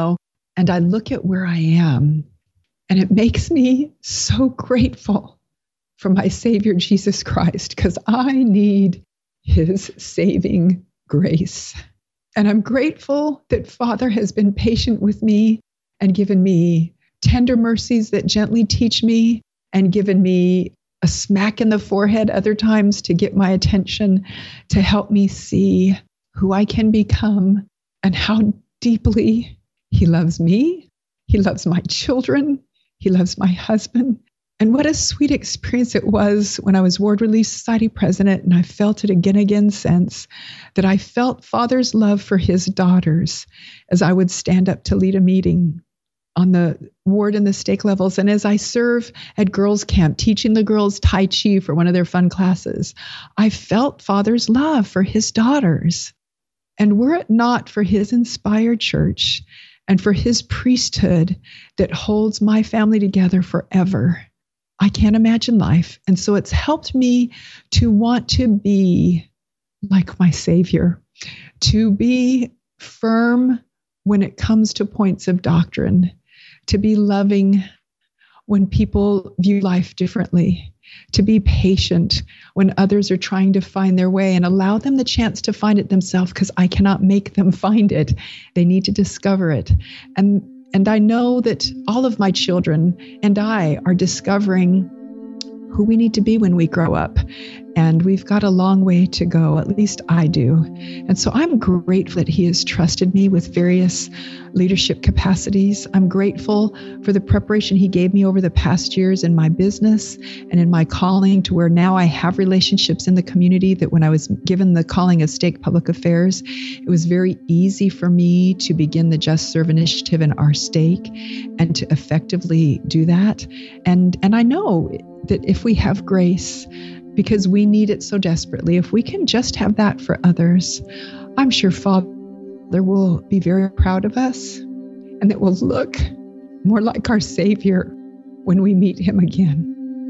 and I look at where I am, and it makes me so grateful for my Savior, Jesus Christ, because I need his saving grace. And I'm grateful that Father has been patient with me and given me tender mercies that gently teach me, and given me a smack in the forehead other times to get my attention, to help me see who I can become and how deeply he loves me. He loves my children. He loves my husband. And what a sweet experience it was when I was Ward Relief Society president, and I felt it again since, that I felt Father's love for his daughters as I would stand up to lead a meeting on the ward and the stake levels. And as I serve at girls' camp, teaching the girls Tai Chi for one of their fun classes, I felt Father's love for his daughters. And were it not for his inspired church and for his priesthood that holds my family together forever, I can't imagine life. And so it's helped me to want to be like my Savior, to be firm when it comes to points of doctrine, to be loving when people view life differently, to be patient when others are trying to find their way, and allow them the chance to find it themselves, because I cannot make them find it. They need to discover it. And I know that all of my children and I are discovering who we need to be when we grow up. And we've got a long way to go, at least I do. And so I'm grateful that he has trusted me with various leadership capacities. I'm grateful for the preparation he gave me over the past years in my business and in my calling, to where now I have relationships in the community that when I was given the calling of Stake Public Affairs, it was very easy for me to begin the Just Serve initiative in our stake and to effectively do that. And I know that if we have grace, because we need it so desperately, if we can just have that for others, I'm sure Father will be very proud of us, and that we'll look more like our Savior when we meet him again.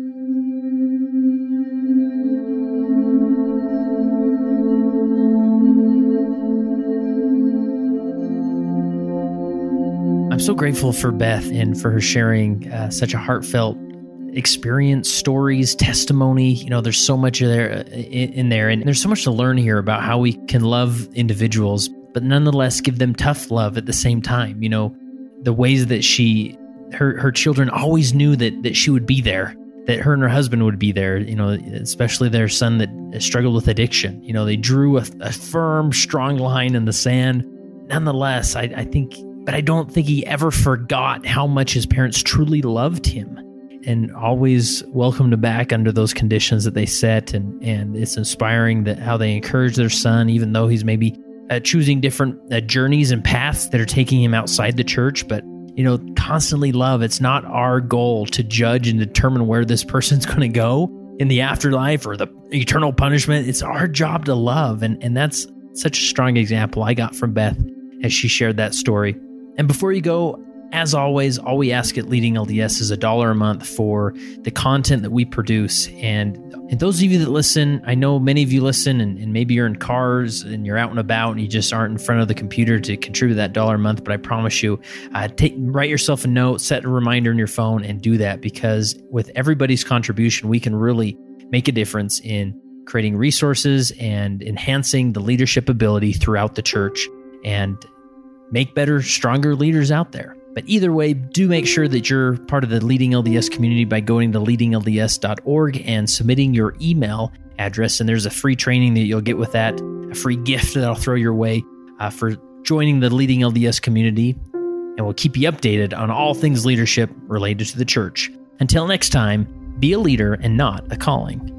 I'm so grateful for Beth and for her sharing such a heartfelt experience, stories, testimony. There's so much in there, and there's so much to learn here about how we can love individuals, but nonetheless give them tough love at the same time. The ways that her children always knew that she would be there, that her and her husband would be there, especially their son that struggled with addiction. They drew a firm, strong line in the sand. Nonetheless, I don't think he ever forgot how much his parents truly loved him. and always welcomed back under those conditions that they set. And it's inspiring that how they encourage their son, even though he's maybe choosing different journeys and paths that are taking him outside the church. But, constantly love. It's not our goal to judge and determine where this person's going to go in the afterlife or the eternal punishment. It's our job to love. And that's such a strong example I got from Beth as she shared that story. And before you go, as always, all we ask at Leading LDS is $1 a month for the content that we produce. And those of you that listen, I know many of you listen, and maybe you're in cars and you're out and about and you just aren't in front of the computer to contribute that $1 a month. But I promise you, write yourself a note, set a reminder in your phone, and do that, because with everybody's contribution, we can really make a difference in creating resources and enhancing the leadership ability throughout the church and make better, stronger leaders out there. But either way, do make sure that you're part of the Leading LDS community by going to leadinglds.org and submitting your email address. And there's a free training that you'll get with that, a free gift that I'll throw your way for joining the Leading LDS community. And we'll keep you updated on all things leadership related to the church. Until next time, be a leader and not a calling.